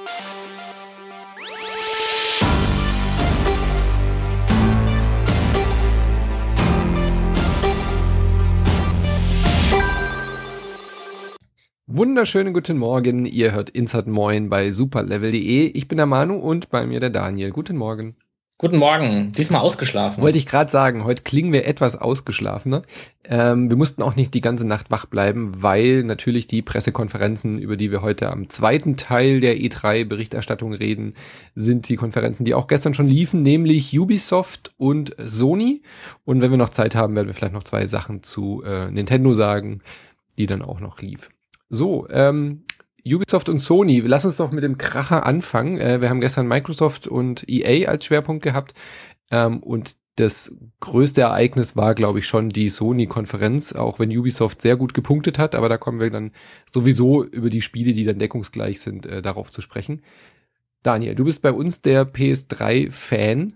Wunderschönen guten Morgen, ihr hört Insert Moin bei superlevel.de. Ich bin der Manu und bei mir der Daniel. Guten Morgen. Guten Morgen, diesmal ausgeschlafen. Wollte ich gerade sagen, heute klingen wir etwas ausgeschlafener. Wir mussten auch nicht die ganze Nacht wach bleiben, weil natürlich die Pressekonferenzen, über die wir heute am zweiten Teil der E3-Berichterstattung reden, sind die Konferenzen, die auch gestern schon liefen, nämlich Ubisoft und Sony. Und wenn wir noch Zeit haben, werden wir vielleicht noch 2 Sachen zu Nintendo sagen, die dann auch noch lief. So, Ubisoft und Sony, lass uns doch mit dem Kracher anfangen. Wir haben gestern Microsoft und EA als Schwerpunkt gehabt und das größte Ereignis war, glaube ich, schon die Sony-Konferenz, auch wenn Ubisoft sehr gut gepunktet hat, aber da kommen wir dann sowieso über die Spiele, die dann deckungsgleich sind, darauf zu sprechen. Daniel, du bist bei uns der PS3-Fan.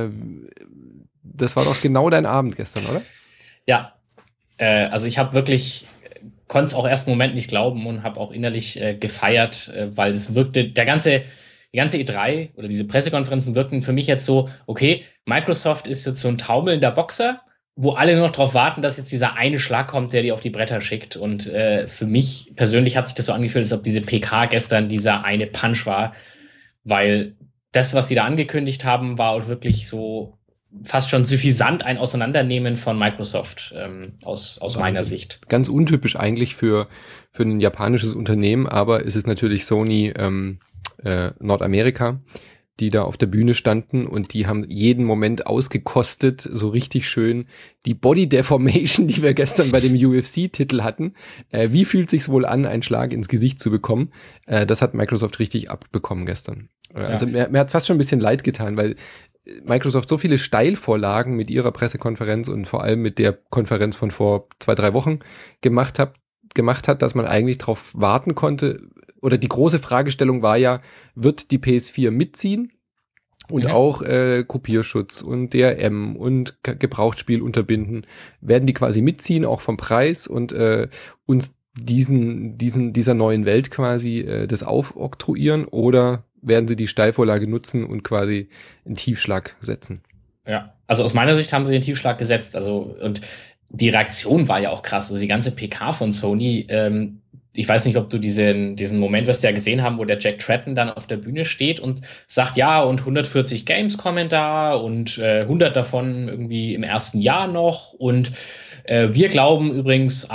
Das war doch genau dein Abend gestern, oder? Ja, also ich habe wirklich... konnte es auch erst einen Moment nicht glauben und habe auch innerlich gefeiert, weil es wirkte, die ganze E3 oder diese Pressekonferenzen wirkten für mich jetzt so, okay, Microsoft ist jetzt so ein taumelnder Boxer, wo alle nur noch darauf warten, dass jetzt dieser eine Schlag kommt, der die auf die Bretter schickt. Und für mich persönlich hat sich das so angefühlt, als ob diese PK gestern dieser eine Punch war, weil das, was sie da angekündigt haben, war auch wirklich so fast schon suffisant ein Auseinandernehmen von Microsoft aus meiner Sicht. Ganz untypisch eigentlich für ein japanisches Unternehmen, aber es ist natürlich Sony Nordamerika, die da auf der Bühne standen und die haben jeden Moment ausgekostet, so richtig schön die Body Deformation, die wir gestern bei dem UFC-Titel hatten. Wie fühlt sich's wohl an, einen Schlag ins Gesicht zu bekommen? Das hat Microsoft richtig abbekommen gestern. Also mir hat fast schon ein bisschen leid getan, weil Microsoft so viele Steilvorlagen mit ihrer Pressekonferenz und vor allem mit der Konferenz von vor 2-3 Wochen gemacht hat, dass man eigentlich drauf warten konnte. Oder die große Fragestellung war ja, wird die PS4 mitziehen? Und auch Kopierschutz und DRM und Gebrauchtspiel unterbinden. Werden die quasi mitziehen, auch vom Preis und uns dieser neuen Welt quasi das aufoktroyieren, oder werden sie die Steilvorlage nutzen und quasi einen Tiefschlag setzen? Ja, also aus meiner Sicht haben sie den Tiefschlag gesetzt. Also, und die Reaktion war ja auch krass. Also die ganze PK von Sony, ich weiß nicht, ob du diesen Moment wirst du ja gesehen haben, wo der Jack Tratton dann auf der Bühne steht und sagt, ja, und 140 Games kommen da und 100 davon irgendwie im ersten Jahr noch und wir glauben übrigens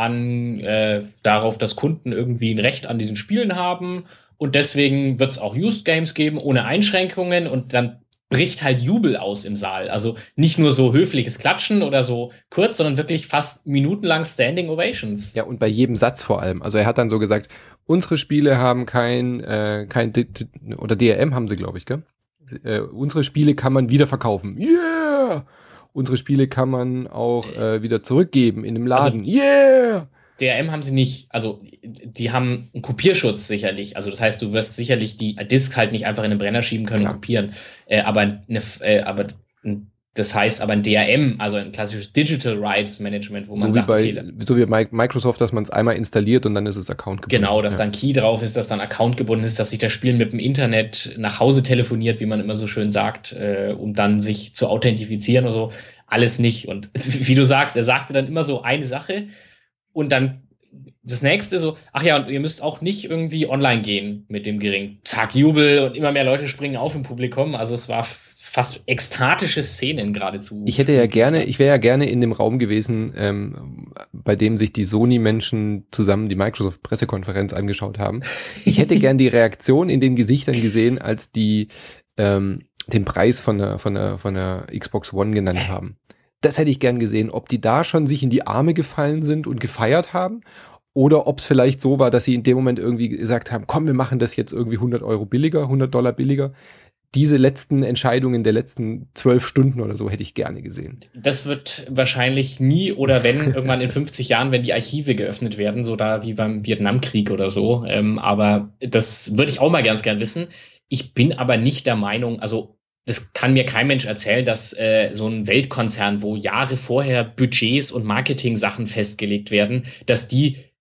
darauf, dass Kunden irgendwie ein Recht an diesen Spielen haben. Und deswegen wird es auch Used Games geben, ohne Einschränkungen. Und dann bricht halt Jubel aus im Saal. Also nicht nur so höfliches Klatschen oder so kurz, sondern wirklich fast minutenlang Standing Ovations. Ja, und bei jedem Satz vor allem. Also er hat dann so gesagt, unsere Spiele haben kein oder DRM haben sie, glaube ich, gell? Unsere Spiele kann man wieder verkaufen. Yeah! Unsere Spiele kann man auch wieder zurückgeben in dem Laden. Also, yeah! DRM haben sie nicht, also die haben einen Kopierschutz sicherlich, also das heißt, du wirst sicherlich die Disk halt nicht einfach in den Brenner schieben können und kopieren, aber das heißt aber ein DRM, also ein klassisches Digital Rights Management, wo man so wie bei Microsoft, dass man es einmal installiert und dann ist es Account gebunden. Genau, dass dann Key drauf ist, dass dann Account gebunden ist, dass sich das Spiel mit dem Internet nach Hause telefoniert, wie man immer so schön sagt, um dann sich zu authentifizieren oder so, alles nicht. Und wie du sagst, er sagte dann immer so eine Sache. Und dann das nächste so, ach ja, und ihr müsst auch nicht irgendwie online gehen mit dem Gering. Zack, Jubel und immer mehr Leute springen auf im Publikum. Also es war fast ekstatische Szenen geradezu. Ich wäre ja gerne in dem Raum gewesen, bei dem sich die Sony-Menschen zusammen die Microsoft-Pressekonferenz angeschaut haben. Ich hätte gern die Reaktion in den Gesichtern gesehen, als die den Preis von der Xbox One genannt haben. Das hätte ich gern gesehen, ob die da schon sich in die Arme gefallen sind und gefeiert haben oder ob es vielleicht so war, dass sie in dem Moment irgendwie gesagt haben, komm, wir machen das jetzt irgendwie $100 billiger, $100 billiger. Diese letzten Entscheidungen der letzten 12 Stunden oder so hätte ich gerne gesehen. Das wird wahrscheinlich nie oder wenn irgendwann in 50 Jahren, wenn die Archive geöffnet werden, so da wie beim Vietnamkrieg oder so. Aber das würde ich auch mal ganz gern wissen. Ich bin aber nicht der Meinung, also das kann mir kein Mensch erzählen, dass so ein Weltkonzern, wo Jahre vorher Budgets und Marketing-Sachen festgelegt werden, dass die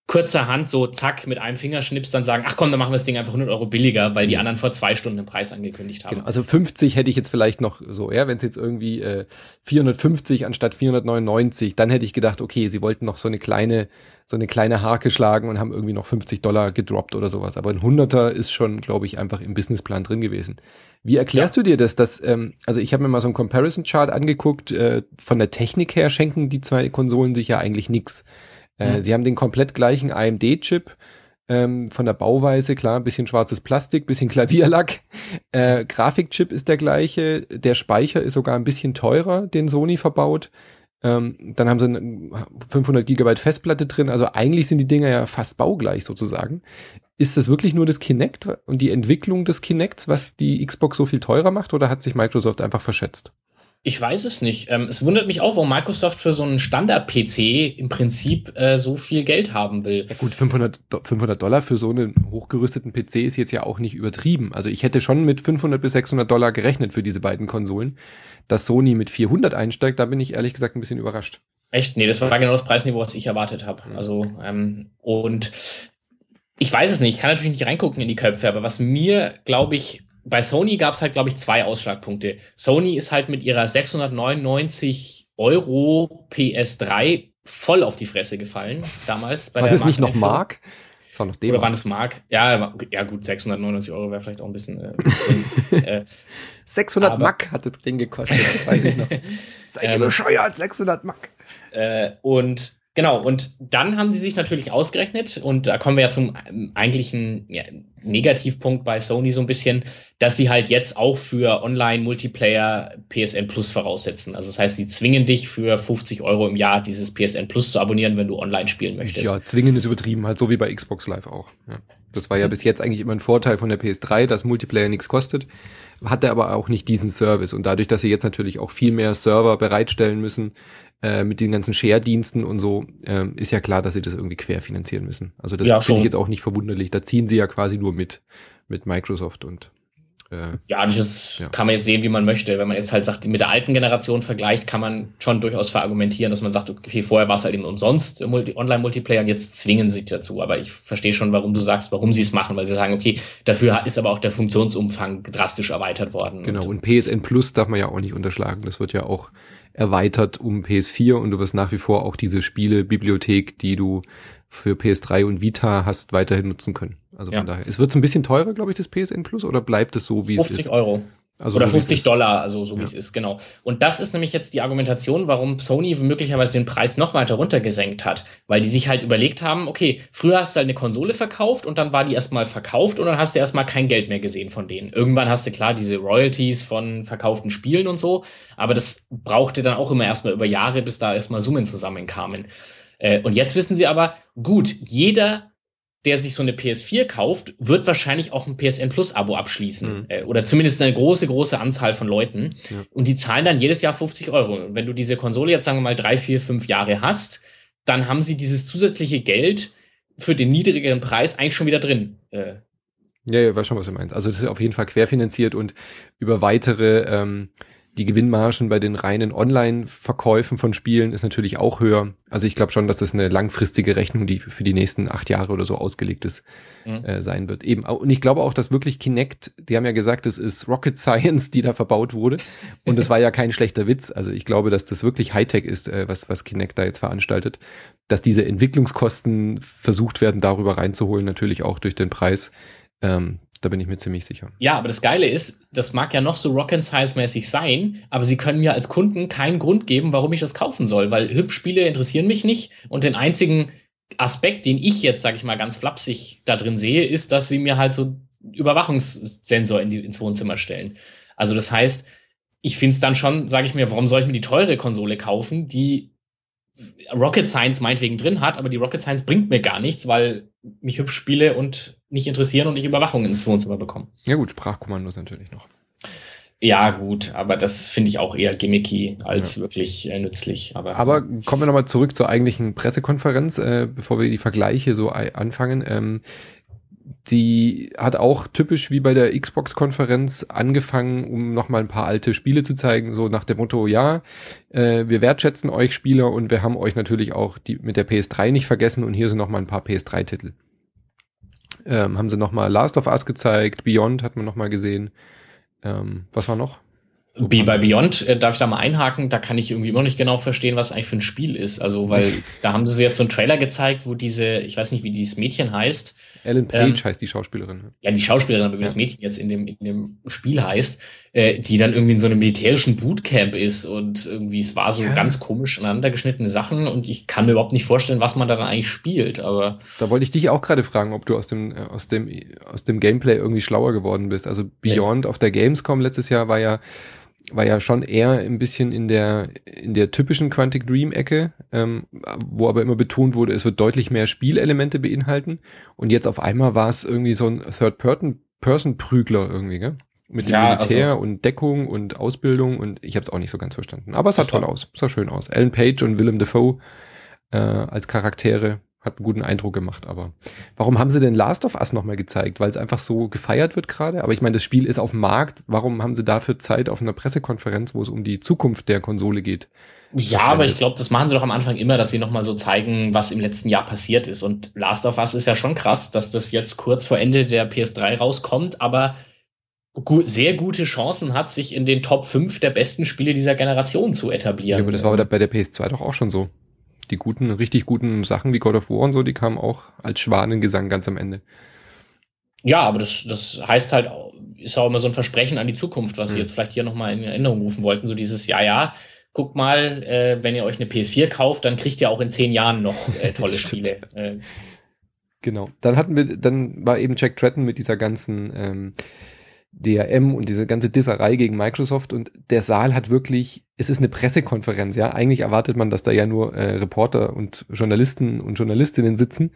kurzerhand so zack mit einem Fingerschnips dann sagen, ach komm, dann machen wir das Ding einfach 100 Euro billiger, weil die anderen vor 2 Stunden den Preis angekündigt haben. Genau, also 50 hätte ich jetzt vielleicht noch so, wenn es jetzt irgendwie 450 anstatt 499, dann hätte ich gedacht, okay, sie wollten noch so eine kleine Harke schlagen und haben irgendwie noch $50 gedroppt oder sowas. Aber ein 100er ist schon, glaube ich, einfach im Businessplan drin gewesen. Wie erklärst du dir das, dass, also ich habe mir mal so einen Comparison-Chart angeguckt, von der Technik her schenken die zwei Konsolen sich ja eigentlich nix. Sie haben den komplett gleichen AMD-Chip, von der Bauweise, klar, ein bisschen schwarzes Plastik, bisschen Klavierlack. Grafikchip ist der gleiche, der Speicher ist sogar ein bisschen teurer, den Sony verbaut. Dann haben sie eine 500 Gigabyte Festplatte drin, also eigentlich sind die Dinger ja fast baugleich sozusagen. Ist das wirklich nur das Kinect und die Entwicklung des Kinects, was die Xbox so viel teurer macht, oder hat sich Microsoft einfach verschätzt? Ich weiß es nicht. Es wundert mich auch, warum Microsoft für so einen Standard-PC im Prinzip so viel Geld haben will. Ja gut, $500 für so einen hochgerüsteten PC ist jetzt ja auch nicht übertrieben. Also ich hätte schon mit $500 bis $600 gerechnet für diese beiden Konsolen. Dass Sony mit 400 einsteigt, da bin ich ehrlich gesagt ein bisschen überrascht. Echt? Nee, das war genau das Preisniveau, was ich erwartet habe. Also, und ich weiß es nicht, ich kann natürlich nicht reingucken in die Köpfe, aber was mir, glaube ich, bei Sony gab es halt, glaube ich, 2 Ausschlagpunkte. Sony ist halt mit ihrer 699 Euro PS3 voll auf die Fresse gefallen, damals. War das nicht noch Mark? Das war noch D-Mark. Oder waren das Mark? Ja gut, 699 Euro wäre vielleicht auch ein bisschen 600 Mack hat das Ding gekostet, das weiß ich noch. Seid ihr bescheuert, 600 Mack. Und genau, und dann haben die sich natürlich ausgerechnet, und da kommen wir ja zum eigentlichen Negativpunkt bei Sony so ein bisschen, dass sie halt jetzt auch für Online-Multiplayer PSN Plus voraussetzen. Also das heißt, sie zwingen dich für 50 Euro im Jahr dieses PSN Plus zu abonnieren, wenn du online spielen möchtest. Ja, zwingen ist übertrieben, halt so wie bei Xbox Live auch. Ja. Das war ja bis jetzt eigentlich immer ein Vorteil von der PS3, dass Multiplayer nichts kostet, hatte aber auch nicht diesen Service. Und dadurch, dass sie jetzt natürlich auch viel mehr Server bereitstellen müssen, mit den ganzen Share-Diensten und so, ist ja klar, dass sie das irgendwie querfinanzieren müssen. Also das finde ich jetzt auch nicht verwunderlich. Da ziehen sie ja quasi nur mit Microsoft und das kann man jetzt sehen, wie man möchte. Wenn man jetzt halt sagt, mit der alten Generation vergleicht, kann man schon durchaus verargumentieren, dass man sagt, okay, vorher war es halt eben umsonst Online-Multiplayer und jetzt zwingen sie sich dazu. Aber ich verstehe schon, warum du sagst, warum sie es machen, weil sie sagen, okay, dafür ist aber auch der Funktionsumfang drastisch erweitert worden. Genau, und PSN Plus darf man ja auch nicht unterschlagen. Das wird ja auch erweitert um PS4 und du wirst nach wie vor auch diese Spielebibliothek, die du für PS3 und Vita hast, weiterhin nutzen können. Also von daher. Es wird ein bisschen teurer, glaube ich, das PSN Plus, oder bleibt es so, wie es ist? 50 Euro. Also oder $50, also so wie es ist, genau. Und das ist nämlich jetzt die Argumentation, warum Sony möglicherweise den Preis noch weiter runtergesenkt hat. Weil die sich halt überlegt haben, okay, früher hast du halt eine Konsole verkauft und dann war die erstmal verkauft und dann hast du erstmal kein Geld mehr gesehen von denen. Irgendwann hast du klar diese Royalties von verkauften Spielen und so, aber das brauchte dann auch immer erstmal über Jahre, bis da erstmal Summen zusammenkamen. Und jetzt wissen sie aber, gut, jeder, der sich so eine PS4 kauft, wird wahrscheinlich auch ein PSN Plus Abo abschließen. Oder zumindest eine große Anzahl von Leuten. Ja. Und die zahlen dann jedes Jahr 50 Euro. Und wenn du diese Konsole jetzt, sagen wir mal, 3, 4, 5 Jahre hast, dann haben sie dieses zusätzliche Geld für den niedrigeren Preis eigentlich schon wieder drin. Ja, ich weiß schon, was du meinst. Also das ist auf jeden Fall querfinanziert und über weitere die Gewinnmargen bei den reinen Online-Verkäufen von Spielen ist natürlich auch höher. Also ich glaube schon, dass das eine langfristige Rechnung, die für die nächsten 8 Jahre oder so ausgelegt ist, sein wird. Eben. Und ich glaube auch, dass wirklich Kinect, die haben ja gesagt, es ist Rocket Science, die da verbaut wurde. Und das war ja kein schlechter Witz. Also ich glaube, dass das wirklich Hightech ist, was Kinect da jetzt veranstaltet. Dass diese Entwicklungskosten versucht werden, darüber reinzuholen, natürlich auch durch den Preis. Da bin ich mir ziemlich sicher. Ja, aber das Geile ist, das mag ja noch so Rocket Science-mäßig sein, aber sie können mir als Kunden keinen Grund geben, warum ich das kaufen soll, weil Hüpfspiele interessieren mich nicht und den einzigen Aspekt, den ich jetzt, sag ich mal, ganz flapsig da drin sehe, ist, dass sie mir halt so Überwachungssensor ins Wohnzimmer stellen. Also das heißt, ich finde es dann schon, sage ich mir, warum soll ich mir die teure Konsole kaufen, die Rocket Science meinetwegen drin hat, aber die Rocket Science bringt mir gar nichts, weil mich Hüpfspiele und nicht interessieren und ich Überwachung ins Wohnzimmer bekomme. Ja gut, Sprachkommandos natürlich noch. Ja gut, aber das finde ich auch eher gimmicky als wirklich nützlich. Aber kommen wir nochmal zurück zur eigentlichen Pressekonferenz, bevor wir die Vergleiche so anfangen. Die hat auch typisch wie bei der Xbox-Konferenz angefangen, um nochmal ein paar alte Spiele zu zeigen, so nach dem Motto, ja, wir wertschätzen euch Spieler und wir haben euch natürlich auch die mit der PS3 nicht vergessen und hier sind nochmal ein paar PS3-Titel. Haben sie nochmal Last of Us gezeigt, Beyond hat man nochmal gesehen. Was war noch? Bei Beyond, darf ich da mal einhaken, da kann ich irgendwie immer noch nicht genau verstehen, was eigentlich für ein Spiel ist. Also, weil da haben sie jetzt so einen Trailer gezeigt, wo ich weiß nicht, wie dieses Mädchen heißt. Ellen Page heißt die Schauspielerin. Ja, die Schauspielerin, aber wie das Mädchen jetzt in dem Spiel heißt, die dann irgendwie in so einem militärischen Bootcamp ist und irgendwie, es war so ganz komisch aneinander geschnittene Sachen und ich kann mir überhaupt nicht vorstellen, was man da dann eigentlich spielt, aber. Da wollte ich dich auch gerade fragen, ob du aus dem Gameplay irgendwie schlauer geworden bist. Also Beyond auf der Gamescom letztes Jahr war ja schon eher ein bisschen in der typischen Quantic Dream Ecke, wo aber immer betont wurde, es wird deutlich mehr Spielelemente beinhalten und jetzt auf einmal war es irgendwie so ein Third-Person-Prügler irgendwie, gell? Mit dem Militär und Deckung und Ausbildung und ich habe es auch nicht so ganz verstanden. Aber es sah toll aus, es sah schön aus. Ellen Page und Willem Dafoe als Charaktere hat einen guten Eindruck gemacht, aber warum haben sie denn Last of Us nochmal gezeigt? Weil es einfach so gefeiert wird gerade? Aber ich meine, das Spiel ist auf dem Markt. Warum haben sie dafür Zeit auf einer Pressekonferenz, wo es um die Zukunft der Konsole geht? Ja, aber ich glaube, das machen sie doch am Anfang immer, dass sie nochmal so zeigen, was im letzten Jahr passiert ist. Und Last of Us ist ja schon krass, dass das jetzt kurz vor Ende der PS3 rauskommt, aber sehr gute Chancen hat, sich in den Top 5 der besten Spiele dieser Generation zu etablieren. Ja, aber das war bei der PS2 doch auch schon so. Die richtig guten Sachen wie God of War und so, die kamen auch als Schwanengesang ganz am Ende. Ja, aber das heißt halt, ist auch immer so ein Versprechen an die Zukunft, was sie jetzt vielleicht hier nochmal in Erinnerung rufen wollten. So dieses, guckt mal, wenn ihr euch eine PS4 kauft, dann kriegt ihr auch in 10 Jahren noch tolle Spiele. Genau. Dann war eben Jack Tretton mit dieser ganzen DRM und diese ganze Disserei gegen Microsoft und der Saal hat wirklich, es ist eine Pressekonferenz, ja, eigentlich erwartet man, dass da ja nur Reporter und Journalisten und Journalistinnen sitzen,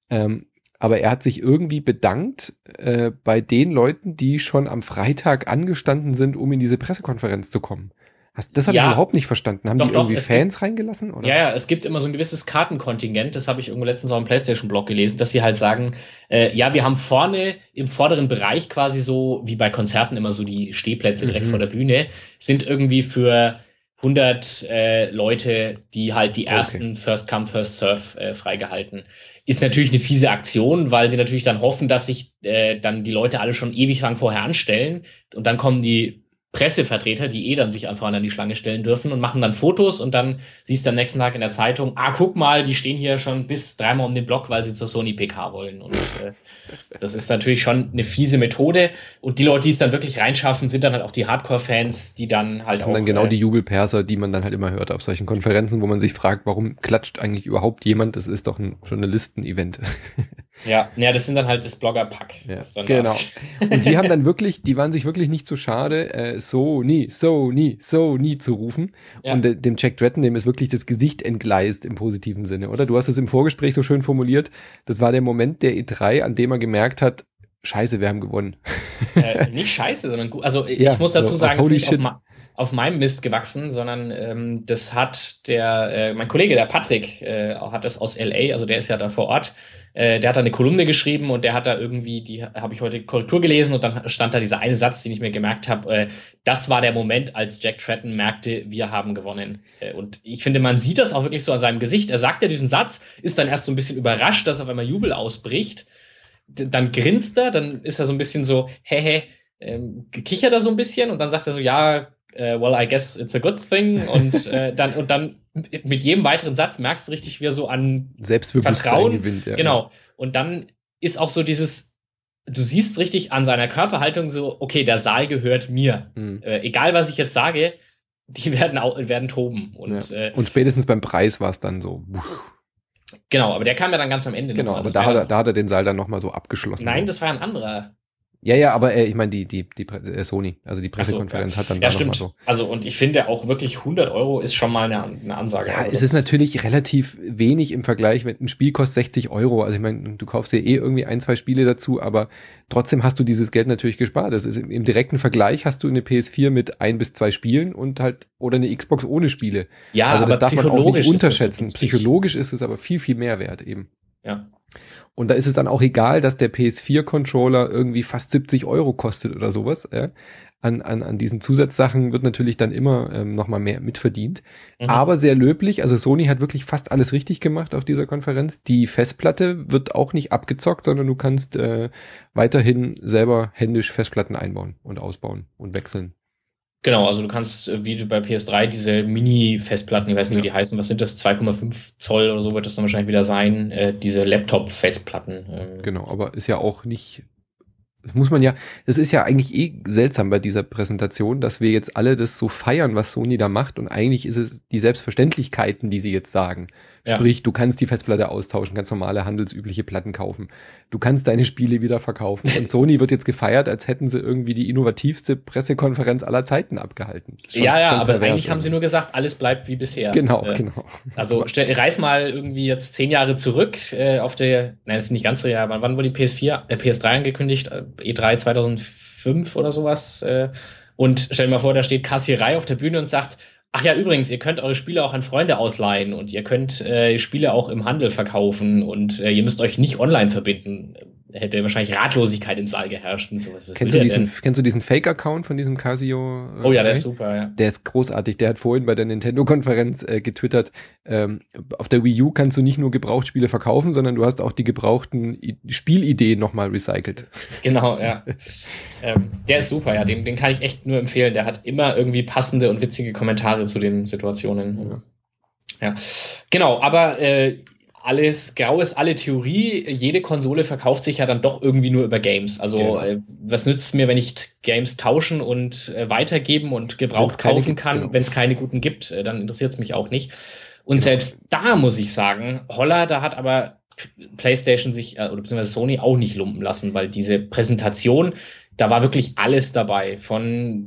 aber er hat sich irgendwie bedankt bei den Leuten, die schon am Freitag angestanden sind, um in diese Pressekonferenz zu kommen. Das habe ich überhaupt nicht verstanden. Haben die irgendwie Fans reingelassen? Oder? Ja, es gibt immer so ein gewisses Kartenkontingent, das habe ich irgendwo letztens auch im PlayStation-Blog gelesen, dass sie halt sagen, wir haben vorne im vorderen Bereich quasi so, wie bei Konzerten immer so die Stehplätze direkt vor der Bühne, sind irgendwie für 100 Leute, die halt die ersten First Come, First Serve freigehalten. Ist natürlich eine fiese Aktion, weil sie natürlich dann hoffen, dass sich dann die Leute alle schon ewig lang vorher anstellen und dann kommen die Pressevertreter, die dann sich einfach an die Schlange stellen dürfen und machen dann Fotos und dann siehst du am nächsten Tag in der Zeitung, guck mal, die stehen hier schon bis 3-mal um den Block, weil sie zur Sony PK wollen und das ist natürlich schon eine fiese Methode und die Leute, die es dann wirklich reinschaffen, sind dann halt auch die Hardcore-Fans, die dann halt das sind dann genau die Jubelperser, die man dann halt immer hört auf solchen Konferenzen, wo man sich fragt, warum klatscht eigentlich überhaupt jemand? Das ist doch ein Journalisten-Event. Ja, das sind dann halt das Blogger-Pack. Ja, genau. Und die haben dann die waren sich wirklich nicht so schade, Sony zu rufen. Ja. Und dem Jack Tretton, dem ist wirklich das Gesicht entgleist im positiven Sinne, oder? Du hast es im Vorgespräch so schön formuliert. Das war der Moment der E3, an dem er gemerkt hat, Scheiße, wir haben gewonnen. Nicht scheiße, sondern gut. Also ich muss dazu sagen, es ist nicht auf meinem Mist gewachsen, sondern das hat mein Kollege, der Patrick, hat das aus LA, also der ist ja da vor Ort, der hat da eine Kolumne geschrieben und der hat da irgendwie, die habe ich heute Korrektur gelesen und dann stand da dieser eine Satz, den ich mir gemerkt habe, das war der Moment, als Jack Tretton merkte, wir haben gewonnen. Und ich finde, man sieht das auch wirklich so an seinem Gesicht. Er sagt ja diesen Satz, ist dann erst so ein bisschen überrascht, dass auf einmal Jubel ausbricht. Dann grinst er, dann ist er so ein bisschen so, kichert er so ein bisschen und dann sagt er so, well, I guess it's a good thing. Und dann mit jedem weiteren Satz merkst du richtig, wie er so an Vertrauen gewinnt. Ja, genau. Und dann ist auch so dieses, du siehst richtig an seiner Körperhaltung so, okay, der Saal gehört mir. Egal, was ich jetzt sage, die werden toben. Und spätestens beim Preis war es dann so. Genau, aber der kam ja dann ganz am Ende. Genau, aber da hat er den Saal dann nochmal so abgeschlossen. Nein, das war ein anderer. Ja, aber ich meine die Sony, also die Pressekonferenz hat dann da nochmal so. Also und ich finde auch wirklich 100 € ist schon mal eine Ansage. Ja, also es ist natürlich relativ wenig im Vergleich, wenn ein Spiel kostet 60 €. Also ich meine, du kaufst ja irgendwie 1-2 Spiele dazu, aber trotzdem hast du dieses Geld natürlich gespart. Das ist im direkten Vergleich hast du eine PS4 mit 1 bis 2 Spielen und halt oder eine Xbox ohne Spiele. Ja, also das aber darf man auch nicht unterschätzen. So psychologisch ist es aber viel, viel mehr wert eben. Ja. Und da ist es dann auch egal, dass der PS4-Controller irgendwie fast 70 Euro kostet oder sowas. An diesen Zusatzsachen wird natürlich dann immer nochmal mehr mitverdient. Aber sehr löblich, also Sony hat wirklich fast alles richtig gemacht auf dieser Konferenz. Die Festplatte wird auch nicht abgezockt, sondern du kannst weiterhin selber händisch Festplatten einbauen und ausbauen und wechseln. Genau, also du kannst, wie du bei PS3, diese Mini-Festplatten, ich weiß nicht, wie die heißen, was sind das, 2,5 Zoll oder so wird das dann wahrscheinlich wieder sein, diese Laptop-Festplatten. Genau, aber ist ja auch nicht, das ist ja eigentlich seltsam bei dieser Präsentation, dass wir jetzt alle das so feiern, was Sony da macht, und eigentlich ist es die Selbstverständlichkeiten, die sie jetzt sagen. Ja. Sprich, du kannst die Festplatte austauschen, ganz normale handelsübliche Platten kaufen. Du kannst deine Spiele wieder verkaufen. Und Sony wird jetzt gefeiert, als hätten sie irgendwie die innovativste Pressekonferenz aller Zeiten abgehalten. Schon aber eigentlich haben sie nur gesagt, alles bleibt wie bisher. Genau. Also reiß mal irgendwie jetzt 10 Jahre zurück das ist nicht ganz so, ja, wann wurde die PS3 angekündigt? E3 2005 oder sowas. Und stell dir mal vor, da steht Kassierei auf der Bühne und sagt, ach ja, übrigens, ihr könnt eure Spiele auch an Freunde ausleihen und ihr könnt Spiele auch im Handel verkaufen und ihr müsst euch nicht online verbinden. Hätte wahrscheinlich Ratlosigkeit im Saal geherrscht und sowas. Kennst du diesen Fake-Account von diesem Casio? Oh ja, der ist super, ja. Der ist großartig. Der hat vorhin bei der Nintendo-Konferenz getwittert, auf der Wii U kannst du nicht nur Gebrauchtspiele verkaufen, sondern du hast auch die gebrauchten Spielideen nochmal recycelt. Genau, ja. Der ist super, ja. Den kann ich echt nur empfehlen. Der hat immer irgendwie passende und witzige Kommentare zu den Situationen. Ja. Genau, aber alles Grau ist alle Theorie. Jede Konsole verkauft sich ja dann doch irgendwie nur über Games. Also was nützt es mir, wenn ich Games tauschen und weitergeben und gebraucht kaufen kann? Wenn es keine guten gibt, dann interessiert es mich auch nicht. Und selbst da muss ich sagen, holla, da hat aber PlayStation sich, oder beziehungsweise Sony auch nicht lumpen lassen, weil diese Präsentation, da war wirklich alles dabei. Von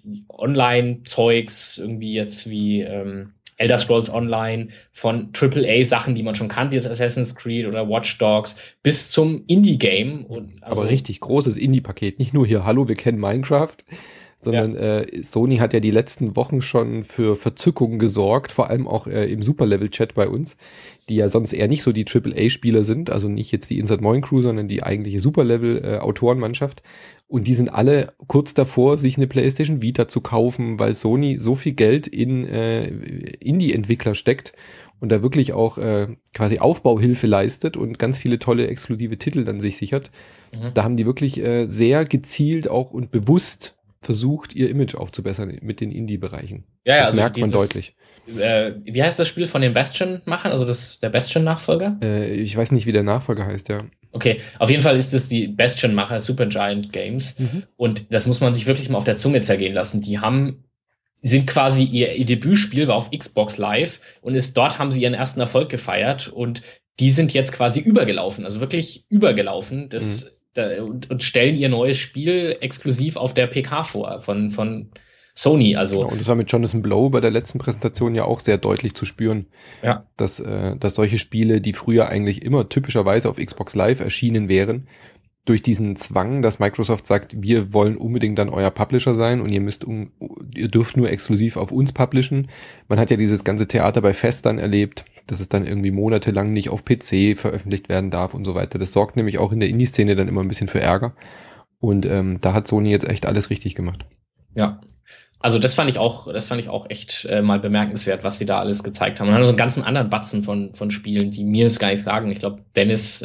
Online-Zeugs, irgendwie jetzt wie Elder Scrolls Online, von AAA-Sachen, die man schon kannte, jetzt Assassin's Creed oder Watch Dogs, bis zum Indie-Game. Aber richtig großes Indie-Paket. Nicht nur hier, hallo, wir kennen Minecraft, sondern Sony hat ja die letzten Wochen schon für Verzückungen gesorgt, vor allem auch im Superlevel-Chat bei uns, die ja sonst eher nicht so die AAA-Spieler sind, also nicht jetzt die Inside Moin Crew, sondern die eigentliche Superlevel-Autorenmannschaft. Und die sind alle kurz davor, sich eine PlayStation Vita zu kaufen, weil Sony so viel Geld in Indie-Entwickler steckt und da wirklich auch quasi Aufbauhilfe leistet und ganz viele tolle exklusive Titel dann sich sichert. Da haben die wirklich sehr gezielt auch und bewusst versucht, ihr Image aufzubessern mit den Indie-Bereichen. Ja, das also merkt man deutlich. Wie heißt das Spiel von den Bastion-Machern? Also der Bastion-Nachfolger? Ich weiß nicht, wie der Nachfolger heißt, ja. Okay, auf jeden Fall ist es die Bastion-Macher, Supergiant Games. Und das muss man sich wirklich mal auf der Zunge zergehen lassen. Die sind quasi ihr Debütspiel war auf Xbox Live und dort haben sie ihren ersten Erfolg gefeiert und die sind jetzt quasi übergelaufen, also wirklich übergelaufen. Und stellen ihr neues Spiel exklusiv auf der PK vor von Sony. Also und das war mit Jonathan Blow bei der letzten Präsentation ja auch sehr deutlich zu spüren, dass solche Spiele, die früher eigentlich immer typischerweise auf Xbox Live erschienen wären, durch diesen Zwang, dass Microsoft sagt, wir wollen unbedingt dann euer Publisher sein und ihr dürft nur exklusiv auf uns publishen. Man hat ja dieses ganze Theater bei Fest dann erlebt, dass es dann irgendwie monatelang nicht auf PC veröffentlicht werden darf und so weiter. Das sorgt nämlich auch in der Indie-Szene dann immer ein bisschen für Ärger. Und da hat Sony jetzt echt alles richtig gemacht. Ja. Also das fand ich auch echt mal bemerkenswert, was sie da alles gezeigt haben. Und dann so einen ganzen anderen Batzen von Spielen, die mir es gar nicht sagen. Ich glaube, Dennis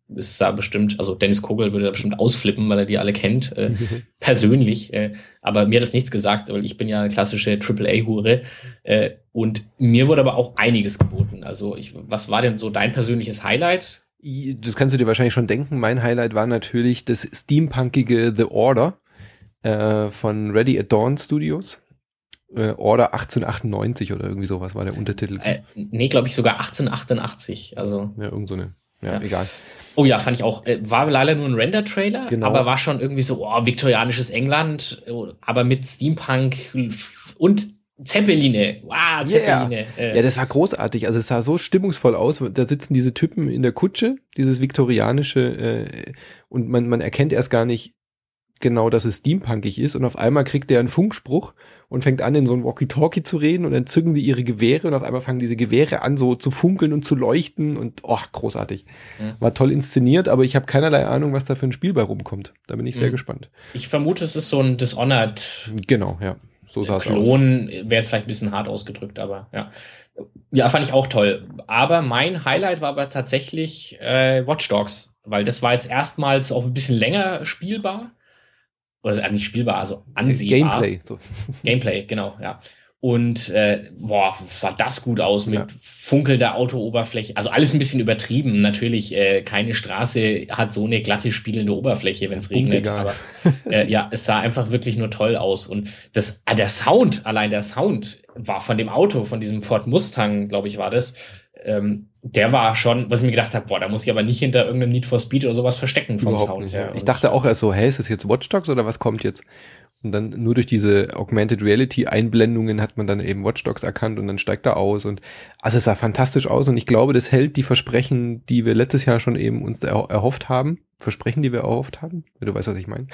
Dennis Kogel würde da bestimmt ausflippen, weil er die alle kennt, persönlich. Aber mir hat das nichts gesagt, weil ich bin ja eine klassische AAA-Hure. Und mir wurde aber auch einiges geboten. Also was war denn so dein persönliches Highlight? Das kannst du dir wahrscheinlich schon denken. Mein Highlight war natürlich das steampunkige The Order von Ready at Dawn Studios. Order 1898 oder irgendwie sowas war der Untertitel. Nee, glaube ich sogar 1888. Also ja, irgend so eine. Ja, egal. Oh ja, fand ich auch. War leider nur ein Render-Trailer, aber war schon irgendwie so, viktorianisches England, aber mit Steampunk und Zeppeline. Wow, Zeppeline. Yeah. Ja, das war großartig. Also es sah so stimmungsvoll aus. Da sitzen diese Typen in der Kutsche, dieses viktorianische, und man erkennt erst gar nicht, genau, dass es steampunkig ist und auf einmal kriegt der einen Funkspruch und fängt an, in so ein Walkie-Talkie zu reden und dann zücken sie ihre Gewehre und auf einmal fangen diese Gewehre an, so zu funkeln und zu leuchten und großartig. War toll inszeniert, aber ich habe keinerlei Ahnung, was da für ein Spiel bei rumkommt. Da bin ich sehr gespannt. Ich vermute, es ist so ein Dishonored. Genau, ja. So sah es aus. Klon wäre jetzt vielleicht ein bisschen hart ausgedrückt, aber ja. Ja, fand ich auch toll. Aber mein Highlight war aber tatsächlich Watch Dogs, weil das war jetzt erstmals auch ein bisschen länger spielbar. Also nicht spielbar, also ansehbar. Gameplay. So. Gameplay, genau, ja. Und sah das gut aus mit funkelnder Autooberfläche. Also alles ein bisschen übertrieben. Natürlich, keine Straße hat so eine glatte, spiegelnde Oberfläche, wenn es regnet. Aber es sah einfach wirklich nur toll aus. Und der Sound war von dem Auto, von diesem Ford Mustang, glaube ich, war das. Der war schon, was ich mir gedacht habe, da muss ich aber nicht hinter irgendeinem Need for Speed oder sowas verstecken vom Überhaupt Sound nicht, her. Ich dachte auch erst so, ist das jetzt Watch Dogs oder was kommt jetzt? Und dann nur durch diese Augmented Reality Einblendungen hat man dann eben Watch Dogs erkannt und dann steigt er aus und also es sah fantastisch aus und ich glaube, das hält die Versprechen, die wir letztes Jahr schon eben uns erhofft haben. Versprechen, die wir erhofft haben. Du weißt, was ich meine.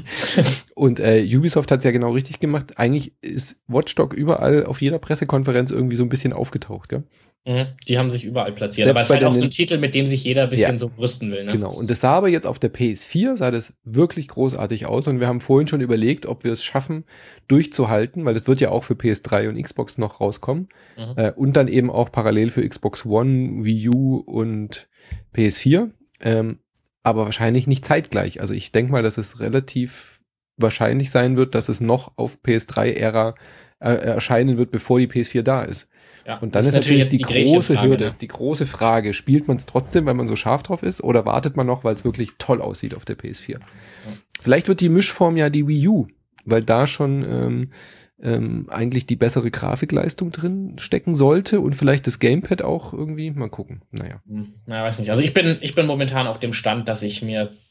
Und Ubisoft hat es ja genau richtig gemacht. Eigentlich ist Watch Dogs überall auf jeder Pressekonferenz irgendwie so ein bisschen aufgetaucht, gell? Die haben sich überall platziert. Selbst aber es ist halt auch so ein Titel, mit dem sich jeder ein bisschen so brüsten will. Ne? Genau. Und das sah aber jetzt auf der PS4, sah das wirklich großartig aus. Und wir haben vorhin schon überlegt, ob wir es schaffen, durchzuhalten, weil das wird ja auch für PS3 und Xbox noch rauskommen. Und dann eben auch parallel für Xbox One, Wii U und PS4. Aber wahrscheinlich nicht zeitgleich. Also ich denke mal, dass es relativ wahrscheinlich sein wird, dass es noch auf PS3-Ära erscheinen wird, bevor die PS4 da ist. Ja, und dann ist natürlich die große Hürde, die große Frage, spielt man es trotzdem, weil man so scharf drauf ist, oder wartet man noch, weil es wirklich toll aussieht auf der PS4? Vielleicht wird die Mischform ja die Wii U, weil da schon eigentlich die bessere Grafikleistung drin stecken sollte und vielleicht das Gamepad auch irgendwie, mal gucken. Naja, weiß nicht. Also ich bin momentan auf dem Stand, dass ich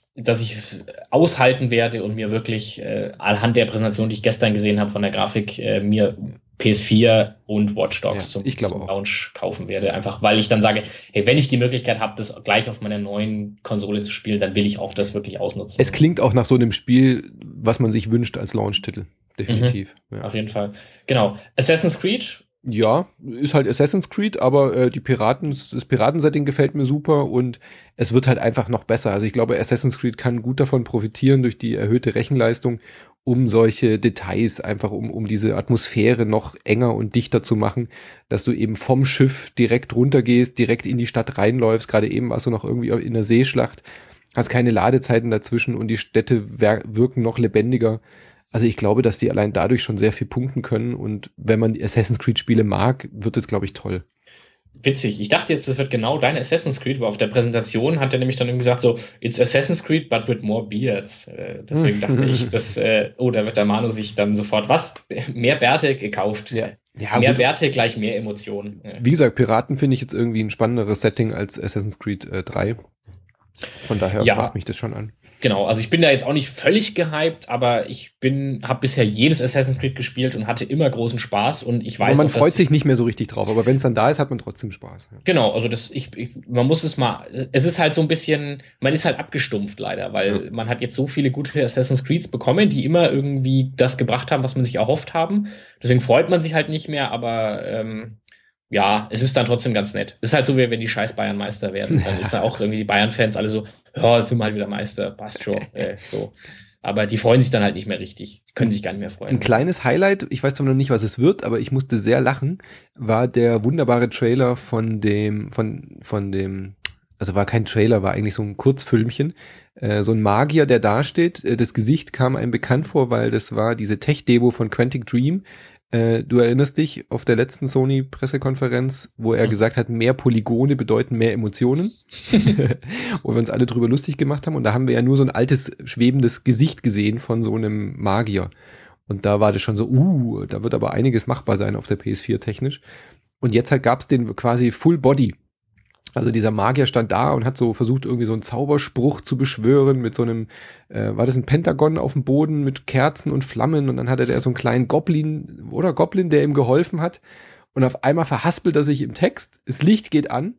aushalten werde und mir wirklich anhand der Präsentation, die ich gestern gesehen habe von der Grafik, mir PS4 und Watch Dogs zum Launch kaufen werde. Einfach, weil ich dann sage, hey, wenn ich die Möglichkeit habe, das gleich auf meiner neuen Konsole zu spielen, dann will ich auch das wirklich ausnutzen. Es klingt auch nach so einem Spiel, was man sich wünscht als Launch-Titel. Definitiv. Ja. Auf jeden Fall. Genau. Assassin's Creed. Ja, ist halt Assassin's Creed, aber das Piratensetting gefällt mir super und es wird halt einfach noch besser. Also ich glaube, Assassin's Creed kann gut davon profitieren durch die erhöhte Rechenleistung, um solche Details einfach, um diese Atmosphäre noch enger und dichter zu machen, dass du eben vom Schiff direkt runtergehst, direkt in die Stadt reinläufst. Gerade eben warst du noch irgendwie in der Seeschlacht, hast keine Ladezeiten dazwischen und die Städte wirken noch lebendiger. Also ich glaube, dass die allein dadurch schon sehr viel punkten können und wenn man die Assassin's Creed Spiele mag, wird es, glaube ich, toll. Witzig. Ich dachte jetzt, das wird genau dein Assassin's Creed, weil auf der Präsentation hat er nämlich dann irgendwie gesagt so, it's Assassin's Creed, but with more beards. Deswegen dachte ich, dass, da wird der Manu sich dann sofort, mehr Bärte gekauft. Ja, mehr Bärte gleich mehr Emotionen. Wie gesagt, Piraten finde ich jetzt irgendwie ein spannenderes Setting als Assassin's Creed 3. Von daher macht mich das schon an. Genau, also ich bin da jetzt auch nicht völlig gehypt, aber ich habe bisher jedes Assassin's Creed gespielt und hatte immer großen Spaß und ich weiß aber man freut sich nicht mehr so richtig drauf, aber wenn es dann da ist, hat man trotzdem Spaß. Ja. Genau, also man muss es ist halt so ein bisschen, man ist halt abgestumpft leider, weil man hat jetzt so viele gute Assassin's Creeds bekommen, die immer irgendwie das gebracht haben, was man sich erhofft haben. Deswegen freut man sich halt nicht mehr, aber es ist dann trotzdem ganz nett. Ist halt so, wie wenn die scheiß Bayern Meister werden. Dann ist da auch irgendwie die Bayern-Fans alle so, jetzt sind wir halt wieder Meister, passt schon. So. Aber die freuen sich dann halt nicht mehr richtig. Die können sich gar nicht mehr freuen. Ein kleines Highlight, ich weiß zwar noch nicht, was es wird, aber ich musste sehr lachen, war der wunderbare Trailer von dem, also war kein Trailer, war eigentlich so ein Kurzfilmchen. So ein Magier, der da steht. Das Gesicht kam einem bekannt vor, weil das war diese Tech-Demo von Quantic Dream. Du erinnerst dich auf der letzten Sony-Pressekonferenz, wo er gesagt hat, mehr Polygone bedeuten mehr Emotionen, wo wir uns alle drüber lustig gemacht haben. Und da haben wir ja nur so ein altes, schwebendes Gesicht gesehen von so einem Magier. Und da war das schon so, da wird aber einiges machbar sein auf der PS4 technisch. Und jetzt halt gab's den quasi Full Body. Also dieser Magier stand da und hat so versucht, irgendwie so einen Zauberspruch zu beschwören mit so einem, war das ein Pentagon auf dem Boden mit Kerzen und Flammen und dann hatte der so einen kleinen Goblin, der ihm geholfen hat und auf einmal verhaspelt er sich im Text, das Licht geht an